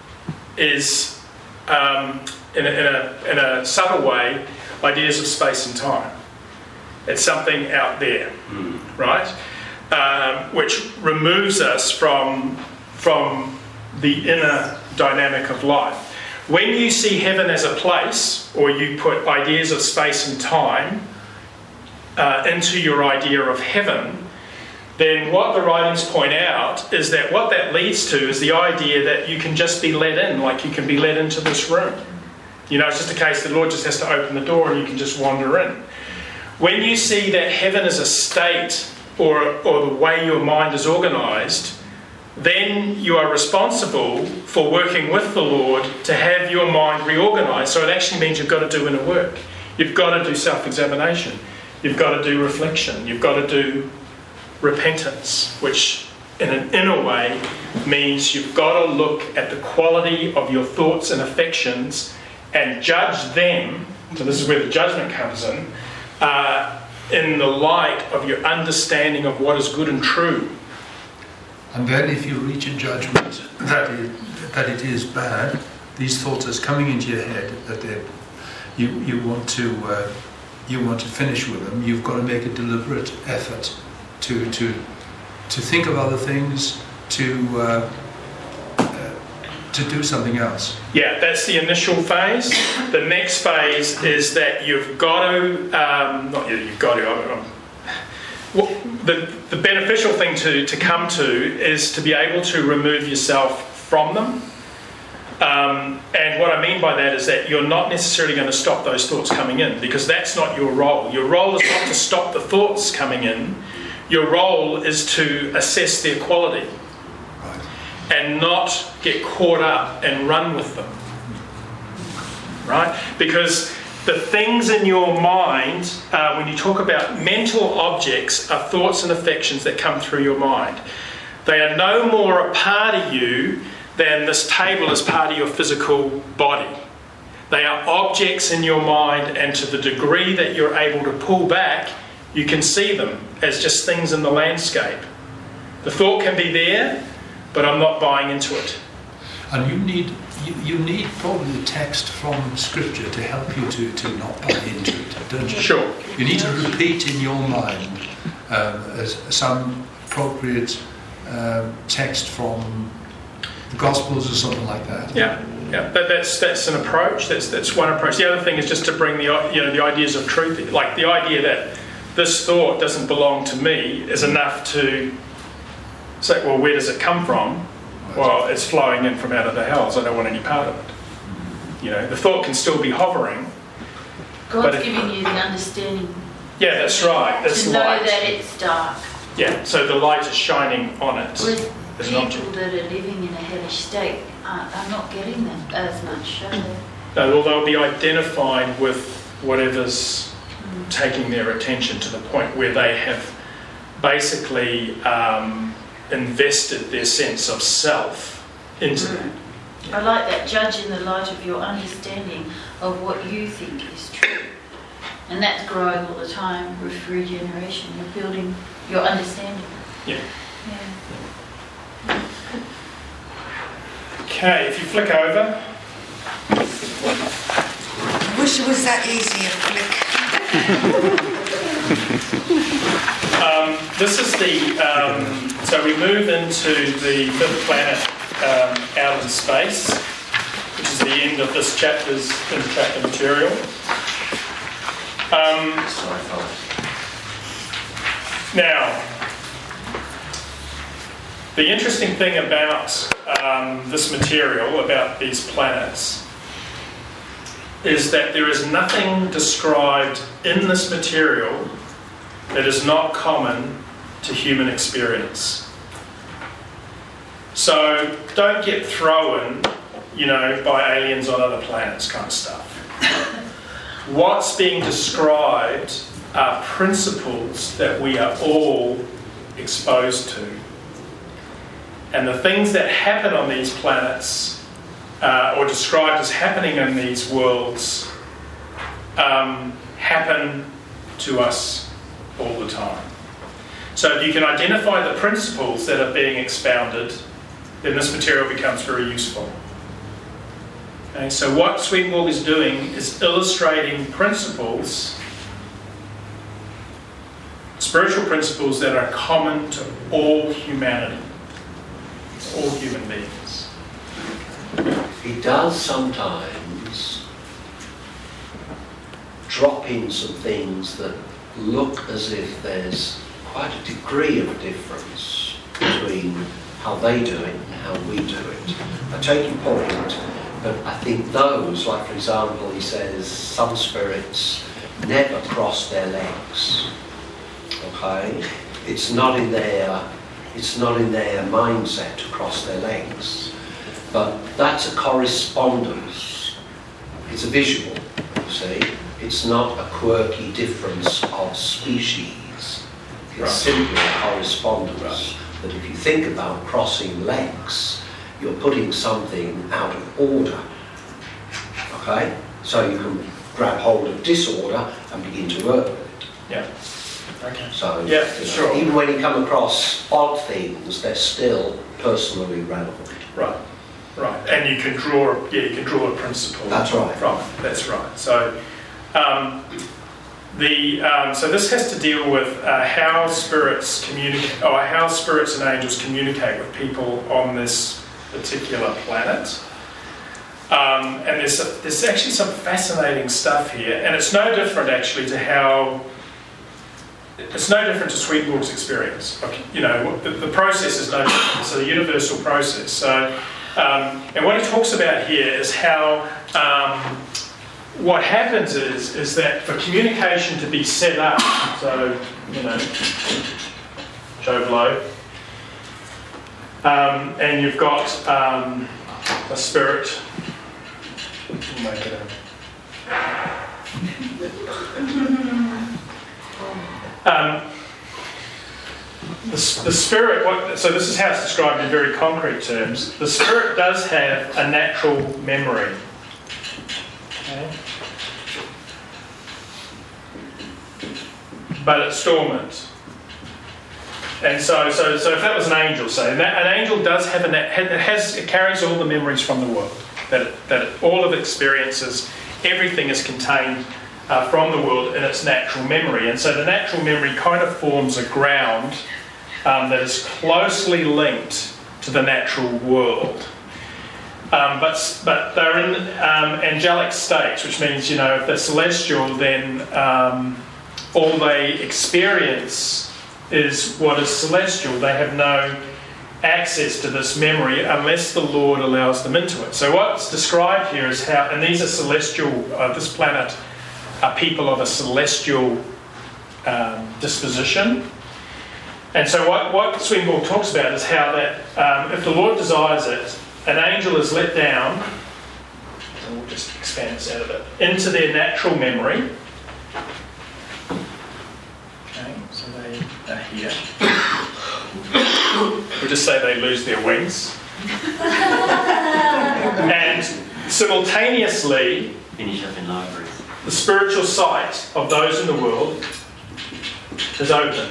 [SPEAKER 1] is um, in, a, in, a, in a subtle way ideas of space and time. It's something out there,
[SPEAKER 3] Mm.
[SPEAKER 1] right? Um, which removes us from from the inner dynamic of life. When you see heaven as a place, or you put ideas of space and time uh, into your idea of heaven, then what the writings point out is that what that leads to is the idea that you can just be let in, like you can be let into this room. You know, it's just a case the Lord just has to open the door and you can just wander in. When you see that heaven is a state or, or the way your mind is organised, then you are responsible for working with the Lord to have your mind reorganised. So it actually means you've got to do inner work. You've got to do self-examination. You've got to do reflection. You've got to do repentance, which in an inner way means you've got to look at the quality of your thoughts and affections and judge them, so this is where the judgment comes in, uh, in the light of your understanding of what is good and true.
[SPEAKER 9] And then if you reach a judgment that it, that it is bad, these thoughts are coming into your head, that they you you want to uh, you want to finish with them, you've got to make a deliberate effort to to to think of other things, to uh, uh, to do something else.
[SPEAKER 1] Yeah, that's the initial phase. The next phase is that you've got to, um, not you, you've got to, I'm, I'm, well, the, the beneficial thing to, to come to is to be able to remove yourself from them. Um, and what I mean by that is that you're not necessarily going to stop those thoughts coming in, because that's not your role. Your role is not to stop the thoughts coming in. Your role is to assess their quality and not get caught up and run with them. Right? Because the things in your mind, uh, when you talk about mental objects, are thoughts and affections that come through your mind. They are no more a part of you than this table is part of your physical body. They are objects in your mind, and to the degree that you're able to pull back, you can see them as just things in the landscape. The thought can be there, but I'm not buying into it.
[SPEAKER 9] And you need you, you need probably text from Scripture to help you to, to not buy into it, don't you?
[SPEAKER 1] Sure.
[SPEAKER 9] You need to repeat in your mind um, as some appropriate um, text from the Gospels or something like that.
[SPEAKER 1] Yeah. Yeah, that, that's that's an approach. That's that's one approach. The other thing is just to bring the you know the ideas of truth, like the idea that this thought doesn't belong to me, is enough to say, well, where does it come from? Well, it's flowing in from out of the hells. I don't want any part of it. You know, the thought can still be hovering.
[SPEAKER 11] God's
[SPEAKER 1] it,
[SPEAKER 11] giving you the understanding.
[SPEAKER 1] Yeah, that's right. That's
[SPEAKER 11] to know
[SPEAKER 1] light.
[SPEAKER 11] that it's dark.
[SPEAKER 1] Yeah, so the light is shining on it.
[SPEAKER 11] With
[SPEAKER 1] as an
[SPEAKER 11] people
[SPEAKER 1] object.
[SPEAKER 11] that are living in a hellish state are, are not getting that as much, are they?
[SPEAKER 1] No, well, they'll be identified with whatever's mm. taking their attention to the point where they have basically um, invested their sense of self into mm. that.
[SPEAKER 11] I like that. Judge in the light of your understanding of what you think is true. And that's growing all the time with regeneration. You're building your understanding.
[SPEAKER 1] Yeah.
[SPEAKER 11] Yeah.
[SPEAKER 1] Okay, if you flick over.
[SPEAKER 4] I wish it was that easy a flick.
[SPEAKER 1] um, this is the, um, so we move into the fifth planet um, out in space, which is the end of this chapter's chapter material. Um, now, the interesting thing about um, this material, about these planets, is that there is nothing described in this material that is not common to human experience. So don't get thrown, you know, by aliens on other planets kind of stuff. What's being described are principles that we are all exposed to. And the things that happen on these planets, uh, or described as happening in these worlds, um, happen to us all the time. So if you can identify the principles that are being expounded, then this material becomes very useful. Okay, so what Swedenborg is doing is illustrating principles, spiritual principles that are common to all humanity, all human beings.
[SPEAKER 2] He does sometimes drop in some things that look as if there's quite a degree of difference between how they do it and how we do it. I take your point, but I think those, like for example, he says some spirits never cross their legs. Okay? It's not in their it's not in their mindset to cross their legs. But that's a correspondence. It's a visual, you see. It's not a quirky difference of species. It's right. Simply a correspondence. Right. That if you think about crossing legs, you're putting something out of order. Okay? So you can grab hold of disorder and begin to work with it.
[SPEAKER 1] Yeah. Okay.
[SPEAKER 2] So
[SPEAKER 1] yeah,
[SPEAKER 2] you know,
[SPEAKER 1] sure.
[SPEAKER 2] Even when you come across odd things, they're still personally relevant.
[SPEAKER 1] Right. Right. And you can draw yeah, you can draw a principle.
[SPEAKER 2] That's right.
[SPEAKER 1] From it. That's right. So um, the um, so this has to deal with uh, how spirits communicate, or how spirits and angels communicate with people on this particular planet. Um, and there's a, there's actually some fascinating stuff here, and it's no different actually to how it's no different to Swedenborg's experience. Like, you know, the, the process is no different. It's a universal process. So, um, and what he talks about here is how um, what happens is is that for communication to be set up. So, you know, Joe Blow. Um, and you've got um, a spirit. We'll make it a... um, the, the spirit. What, so this is how it's described in very concrete terms. The spirit does have a natural memory. Okay. But it's dormant. And so, so, so if that was an angel, say, that, an angel does have a, it has, it carries all the memories from the world, that it, that it, all of the experiences, everything is contained uh, from the world in its natural memory, and so the natural memory kind of forms a ground um, that is closely linked to the natural world. Um, but but they're in um, angelic states, which means, you know, if they're celestial, then um, all they experience is what is celestial. They have no access to this memory unless the Lord allows them into it. So what's described here is how, and these are celestial, uh, this planet are people of a celestial um, disposition. And so what, what Swedenborg talks about is how that, um, if the Lord desires it, an angel is let down, so we'll just expand this out a bit, into their natural memory. Okay, so they are here. We'll just say they lose their wings. And simultaneously,
[SPEAKER 3] finish up in libraries.
[SPEAKER 1] The spiritual sight of those in the world is opened.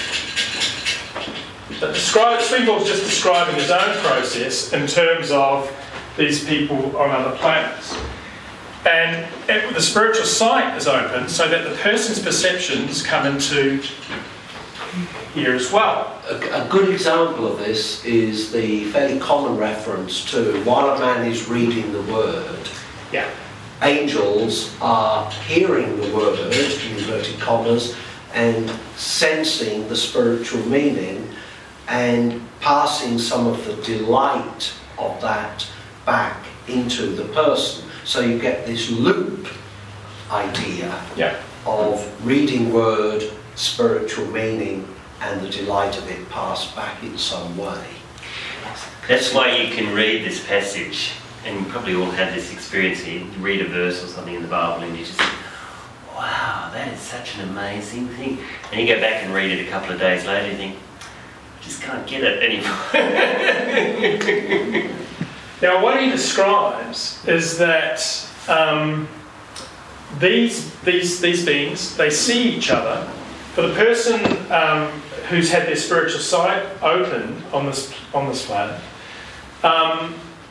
[SPEAKER 1] But describe, Swedenborg's just describing his own process in terms of these people on other planets. And it, the spiritual sight is open so that the person's perceptions come into here as well.
[SPEAKER 2] A, a good example of this is the fairly common reference to while a man is reading the word,
[SPEAKER 1] yeah.
[SPEAKER 2] angels are hearing the word, in inverted commas, and sensing the spiritual meaning and passing some of the delight of that back into the person. So you get this loop idea
[SPEAKER 1] yeah.
[SPEAKER 2] of reading word, spiritual meaning, and the delight of it passed back in some way.
[SPEAKER 3] That's why you can read this passage, and you probably all had this experience here. You read a verse or something in the Bible and you just think, wow, that is such an amazing thing. And you go back and read it a couple of days later and you think, just can't get it anymore.
[SPEAKER 1] Now, what he describes is that um, these these these beings, they see each other. For the person um, who's had their spiritual sight open on this on this planet, um,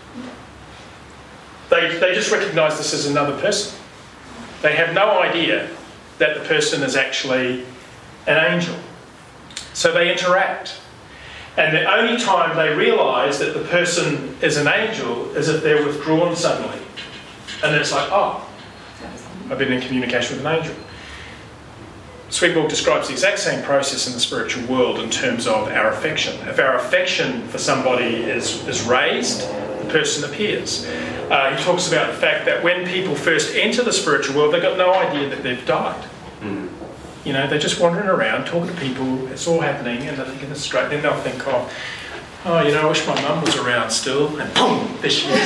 [SPEAKER 1] they they just recognise this as another person. They have no idea that the person is actually an angel, so they interact. And the only time they realise that the person is an angel is if they're withdrawn suddenly. And it's like, oh, I've been in communication with an angel. Swedenborg describes the exact same process in the spiritual world in terms of our affection. If our affection for somebody is, is raised, the person appears. Uh, he talks about the fact that when people first enter the spiritual world, they've got no idea that they've died. Mm. You know, they're just wandering around, talking to people, it's all happening, and they're thinking it's great. Then they'll think, oh, oh, you know, I wish my mum was around still, and boom, there she is.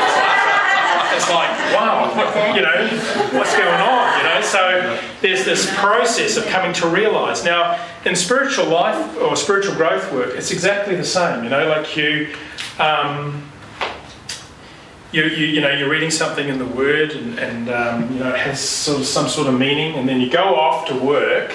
[SPEAKER 1] It's like, wow, what, you know, what's going on, you know? So there's this process of coming to realise. Now, in spiritual life, or spiritual growth work, it's exactly the same, you know, like you... Um, You, you, you know, you're reading something in the Word and, and um, you know, it has sort of some sort of meaning, and then you go off to work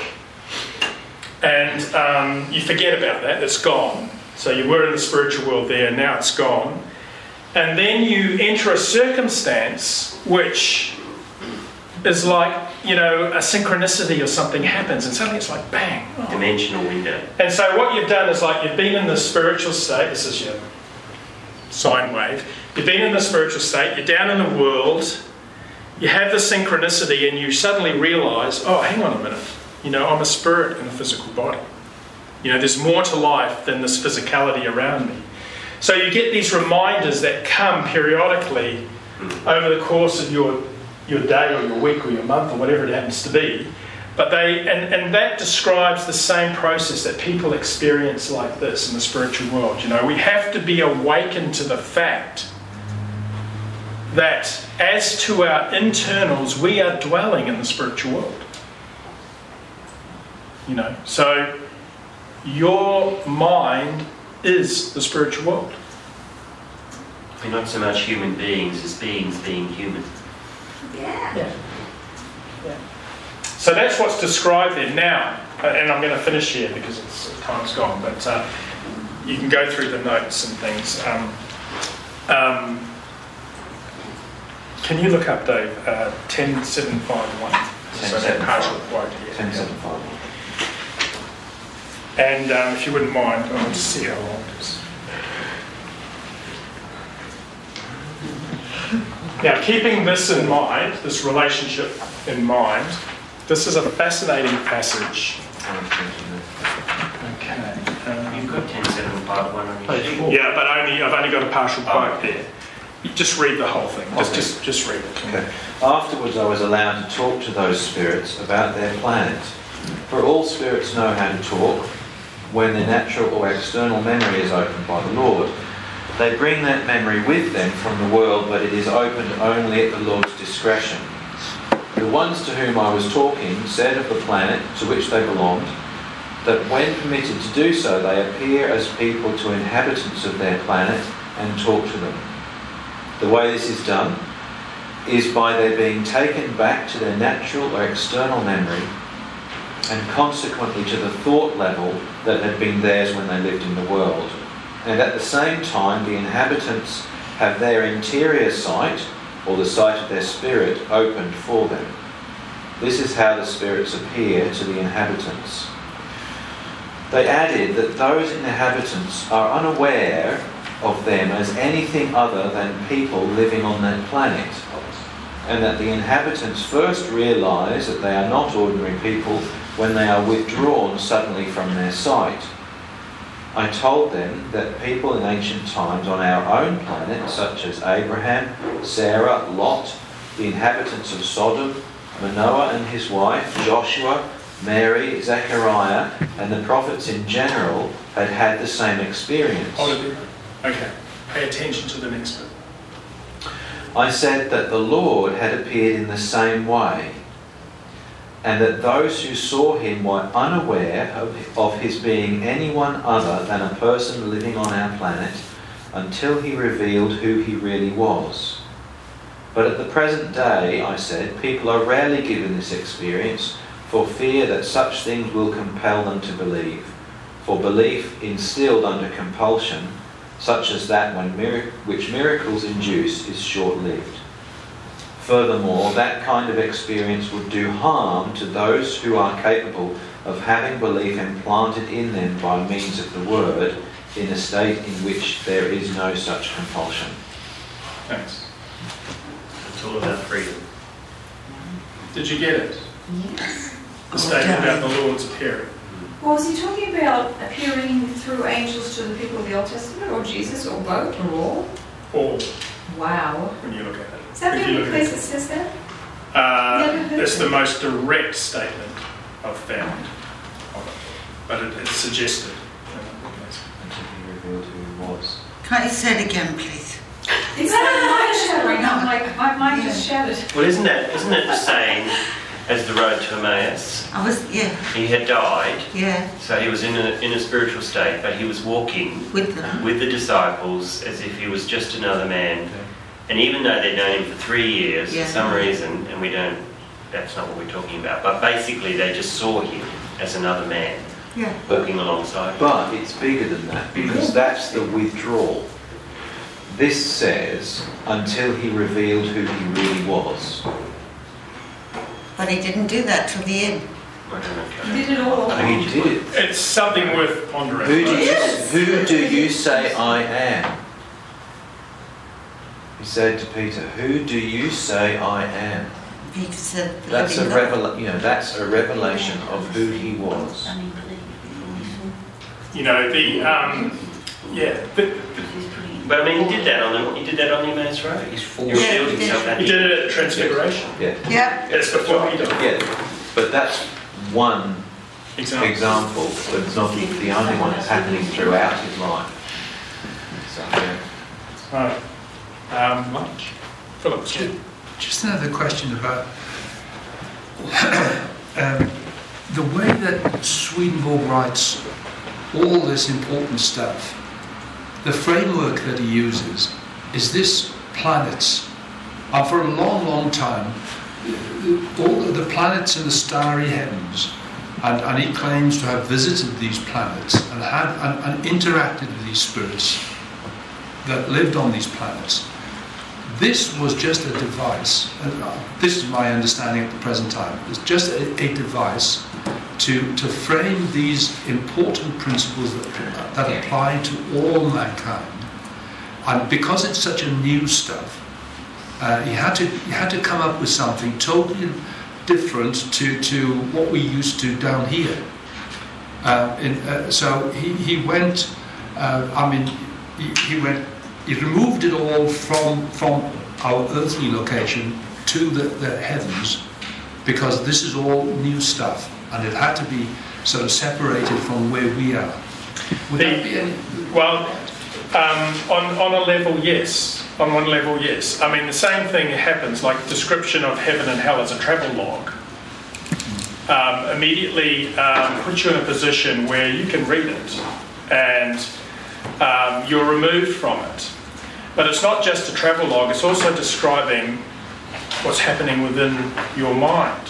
[SPEAKER 1] and um, you forget about that, it's gone. So you were in the spiritual world there, and now it's gone. And then you enter a circumstance which is like, you know, a synchronicity or something happens, and suddenly it's like, bang. Oh.
[SPEAKER 3] Dimensional window.
[SPEAKER 1] And so what you've done is like you've been in the spiritual state, this is your sine wave, you've been in the spiritual state, you're down in the world, you have the synchronicity, and you suddenly realise, oh, hang on a minute, you know, I'm a spirit in a physical body. You know, there's more to life than this physicality around me. So you get these reminders that come periodically over the course of your your day or your week or your month or whatever it happens to be. But they and, and that describes the same process that people experience like this in the spiritual world. You know, we have to be awakened to the fact that as to our internals, we are dwelling in the spiritual world. You know, so your mind is the spiritual world.
[SPEAKER 3] We're not so much human beings as beings being human.
[SPEAKER 10] Yeah.
[SPEAKER 1] Yeah. Yeah. So that's what's described there now, and I'm going to finish here because it's, time's gone, but uh, you can go through the notes and things. Um, um, can you look up, Dave, uh, ten seven five one? So that partial quote here.
[SPEAKER 7] ten seven five one.
[SPEAKER 1] And um, if you wouldn't mind, I'll just see how long it is. Now, keeping this in mind, this relationship in mind, this is a fascinating passage. Okay. Um,
[SPEAKER 3] You've got ten seven part one on your
[SPEAKER 1] Page four. Yeah, but only I've only got a partial quote there. You just read the whole thing. Just,
[SPEAKER 7] Okay.
[SPEAKER 1] just, just read it.
[SPEAKER 7] Okay. Afterwards, I was allowed to talk to those spirits about their planet. For all spirits know how to talk when their natural or external memory is opened by the Lord. They bring that memory with them from the world, but it is opened only at the Lord's discretion. The ones to whom I was talking said of the planet to which they belonged that when permitted to do so, they appear as people to inhabitants of their planet and talk to them. The way this is done is by their being taken back to their natural or external memory and consequently to the thought level that had been theirs when they lived in the world. And at the same time, the inhabitants have their interior sight, or the sight of their spirit, opened for them. This is how the spirits appear to the inhabitants. They added that those inhabitants are unaware of them as anything other than people living on that planet, and that the inhabitants first realise that they are not ordinary people when they are withdrawn suddenly from their sight. I told them that people in ancient times on our own planet, such as Abraham, Sarah, Lot, the inhabitants of Sodom, Manoah and his wife, Joshua, Mary, Zechariah, and the prophets in general, had had the same experience.
[SPEAKER 1] Hold it there. Okay. Pay attention to the next bit.
[SPEAKER 7] I said that the Lord had appeared in the same way, and that those who saw him were unaware of, of his being anyone other than a person living on our planet until he revealed who he really was. But at the present day, I said, people are rarely given this experience for fear that such things will compel them to believe. For belief instilled under compulsion, such as that when mir- which miracles induce, is short-lived. Furthermore, that kind of experience would do harm to those who are capable of having belief implanted in them by means of the word in a state in which there is no such compulsion.
[SPEAKER 1] Thanks.
[SPEAKER 3] It's all about freedom.
[SPEAKER 1] Did you get it?
[SPEAKER 4] Yes.
[SPEAKER 1] The statement about the Lord's appearing.
[SPEAKER 5] Well, was he talking about appearing through angels to the people of the Old Testament, or Jesus, or both, or all?
[SPEAKER 1] All,
[SPEAKER 5] Wow.
[SPEAKER 1] when you look at it.
[SPEAKER 5] Is that
[SPEAKER 1] If
[SPEAKER 5] the
[SPEAKER 1] you
[SPEAKER 5] only
[SPEAKER 1] look at
[SPEAKER 5] place
[SPEAKER 1] it.
[SPEAKER 5] that says that?
[SPEAKER 1] Uh,
[SPEAKER 5] Never heard
[SPEAKER 1] it's
[SPEAKER 5] of
[SPEAKER 1] the
[SPEAKER 5] it.
[SPEAKER 1] most direct statement I've found of it. But it, it's suggested.
[SPEAKER 7] Until he revealed who he was.
[SPEAKER 4] Can't you say it again, please?
[SPEAKER 5] It's like mind shattering. I'm like, my mind just shattered.
[SPEAKER 3] Well, isn't that isn't it the same as the road to Emmaus?
[SPEAKER 4] I was, yeah,
[SPEAKER 3] He had died,
[SPEAKER 4] yeah,
[SPEAKER 3] so he was in a, in a spiritual state, but he was walking
[SPEAKER 4] with them.
[SPEAKER 3] with the disciples as if he was just another man. And even though they'd known him for three years,
[SPEAKER 4] Yeah.
[SPEAKER 3] for some reason, and we don't, that's not what we're talking about, but basically they just saw him as another man
[SPEAKER 4] Yeah.
[SPEAKER 3] walking alongside him.
[SPEAKER 7] But it's bigger than that, because that's the withdrawal. This says, until he revealed who he really was.
[SPEAKER 4] But he didn't do that till the end.
[SPEAKER 3] I don't know.
[SPEAKER 5] He did it all.
[SPEAKER 7] Oh, he did it.
[SPEAKER 1] It's something worth pondering.
[SPEAKER 7] Who do you,
[SPEAKER 4] Yes.
[SPEAKER 7] who do you say I am? He said to Peter, who do you say I am?
[SPEAKER 4] Peter said, the
[SPEAKER 7] That's a
[SPEAKER 4] living God.
[SPEAKER 7] revel- you know, that's a revelation of who he was.
[SPEAKER 1] You know, the, um, yeah, the,
[SPEAKER 3] But I mean, he did that on the he did that on the Emmaus Road. He revealed
[SPEAKER 4] Yeah, he
[SPEAKER 3] himself.
[SPEAKER 4] did.
[SPEAKER 3] at
[SPEAKER 1] he
[SPEAKER 3] the-
[SPEAKER 1] did it at Transfiguration.
[SPEAKER 7] Yeah.
[SPEAKER 4] Yeah.
[SPEAKER 1] That's before he died.
[SPEAKER 7] Yeah. But that's one
[SPEAKER 1] Example.
[SPEAKER 7] example, but it's not the, the only one that's happening throughout his life. So, yeah.
[SPEAKER 1] Right. Um, lunch. Philip.
[SPEAKER 9] Ju- Just another question about um, the way that Swedenborg writes all this important stuff. The framework that he uses is this: planets are for a long, long time all of the planets in the starry heavens, and, and he claims to have visited these planets and had and, and interacted with these spirits that lived on these planets. This was just a device. Uh, this is my understanding at the present time. It's just a, a device to to frame these important principles that that apply to all mankind. And because it's such a new stuff, Uh, he had to he had to come up with something totally different to, to what we used to down here. Uh, in, uh, so he, he went, uh, I mean, he, he went, he removed it all from from our earthly location to the, the heavens, because this is all new stuff, and it had to be sort of separated from where we are. Would
[SPEAKER 1] The-
[SPEAKER 9] that be any?
[SPEAKER 1] Well, um, on, on a level, yes. On one level, yes. I mean, the same thing happens, like description of heaven and hell as a travel log. Um, immediately um, puts you in a position where you can read it and um, you're removed from it. But it's not just a travel log, it's also describing what's happening within your mind.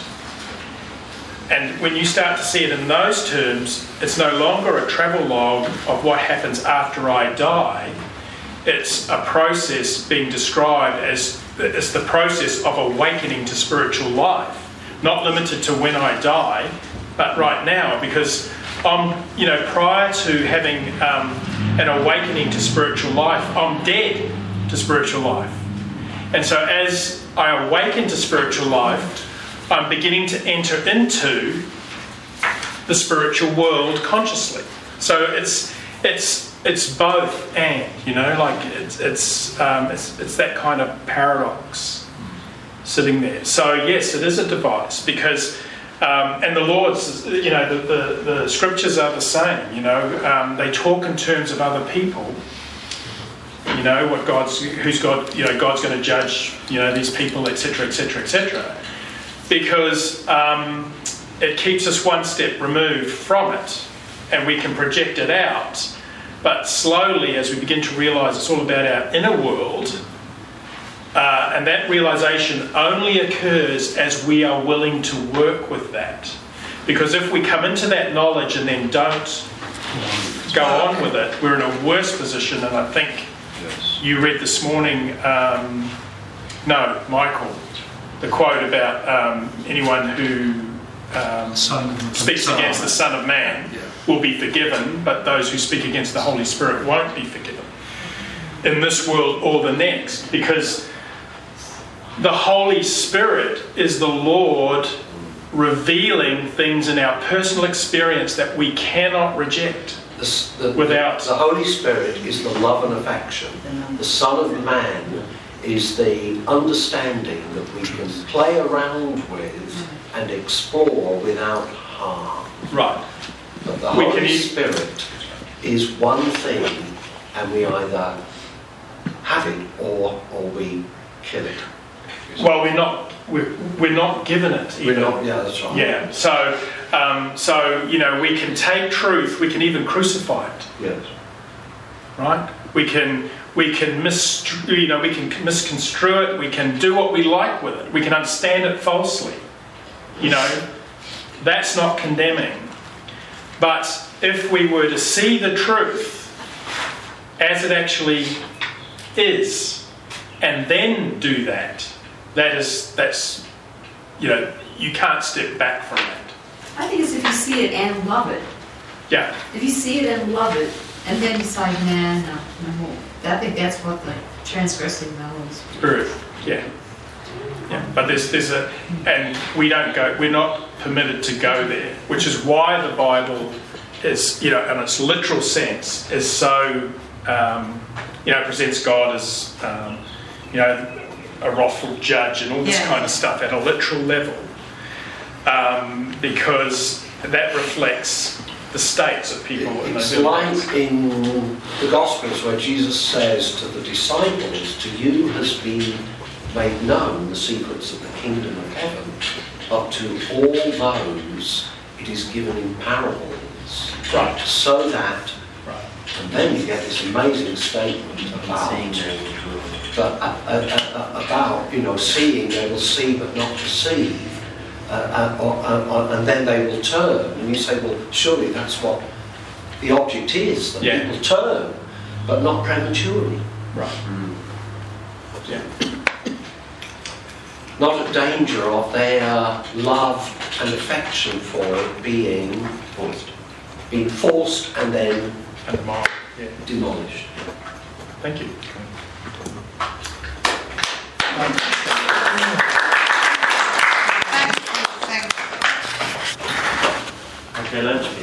[SPEAKER 1] And when you start to see it in those terms, it's no longer a travel log of what happens after I die. It's a process being described as, as the process of awakening to spiritual life. Not limited to when I die, but right now, because I'm, you know, prior to having um, an awakening to spiritual life, I'm dead to spiritual life. And so as I awaken to spiritual life, I'm beginning to enter into the spiritual world consciously. So it's it's it's both and, you know, like it's it's um, it's, it's that kind of paradox sitting there. So yes, it is a device, because um, and the Lord's, you know, the, the, the scriptures are the same. You know, um, they talk in terms of other people. You know, what God's, who's God, you know, God's going to judge, you know, these people, et cetera, et cetera, et cetera. Because um, it keeps us one step removed from it, and we can project it out. But slowly, as we begin to realise it's all about our inner world, uh, and that realisation only occurs as we are willing to work with that. Because if we come into that knowledge and then don't go on with it, we're in a worse position. And I think you read this morning, um, no, Michael, the quote about um, anyone who um, speaks against the Son of Man will be forgiven, but those who speak against the Holy Spirit won't be forgiven in this world or the next, because the Holy Spirit is the Lord revealing things in our personal experience that we cannot reject.
[SPEAKER 2] The, the,
[SPEAKER 1] without
[SPEAKER 2] the Holy Spirit is the love and affection. The Son of Man is the understanding that we can play around with and explore without harm.
[SPEAKER 1] Right.
[SPEAKER 2] But the
[SPEAKER 1] We
[SPEAKER 2] Holy
[SPEAKER 1] can e-
[SPEAKER 2] Spirit is one thing, and we either have it or or we kill it.
[SPEAKER 1] Well, we're not we're, we're not given it.
[SPEAKER 2] We're
[SPEAKER 1] either.
[SPEAKER 2] not. Yeah, that's right.
[SPEAKER 1] Yeah. So um, so you know, we can take truth. We can even crucify it.
[SPEAKER 2] Yes.
[SPEAKER 1] Right. We can we can mis you know we can misconstrue it. We can do what we like with it. We can understand it falsely. You know, that's not condemning. But if we were to see the truth as it actually is, and then do that, that is, that's, you know, you can't step back from that.
[SPEAKER 5] I think it's if you see it and love it.
[SPEAKER 1] Yeah.
[SPEAKER 5] If you see it and love it, and then decide, nah, no, no more. I think that's what the transgressing the Holy Spirit.
[SPEAKER 1] Spirit. Yeah. Yeah. But there's there's a, and we don't go. We're not permitted to go there, which is why the Bible is, you know, in its literal sense, is so, um, you know, presents God as, um, you know, a wrathful judge and all this
[SPEAKER 5] Yeah.
[SPEAKER 1] kind of stuff at a literal level, um, because that reflects the states of people in
[SPEAKER 2] It's
[SPEAKER 1] those
[SPEAKER 2] like
[SPEAKER 1] areas.
[SPEAKER 2] in the Gospels where Jesus says to the disciples, "To you has been made known the secrets of the kingdom of heaven, but to all those it is given in parables."
[SPEAKER 1] Right.
[SPEAKER 2] So that,
[SPEAKER 1] Right.
[SPEAKER 2] and then you get this amazing statement about, but, uh, uh, uh, about you know, seeing they will see but not perceive. Uh, uh, or, uh, uh, and then they will turn, and you say, well, surely that's what the object is, that
[SPEAKER 1] Yeah.
[SPEAKER 2] people turn, but not prematurely.
[SPEAKER 1] Right. Yeah.
[SPEAKER 2] Not at danger of their love and affection for it being forced, being forced and then
[SPEAKER 1] And the mind. Yeah.
[SPEAKER 2] demolished.
[SPEAKER 1] Thank you.
[SPEAKER 4] Thank you.
[SPEAKER 3] Okay, lunch.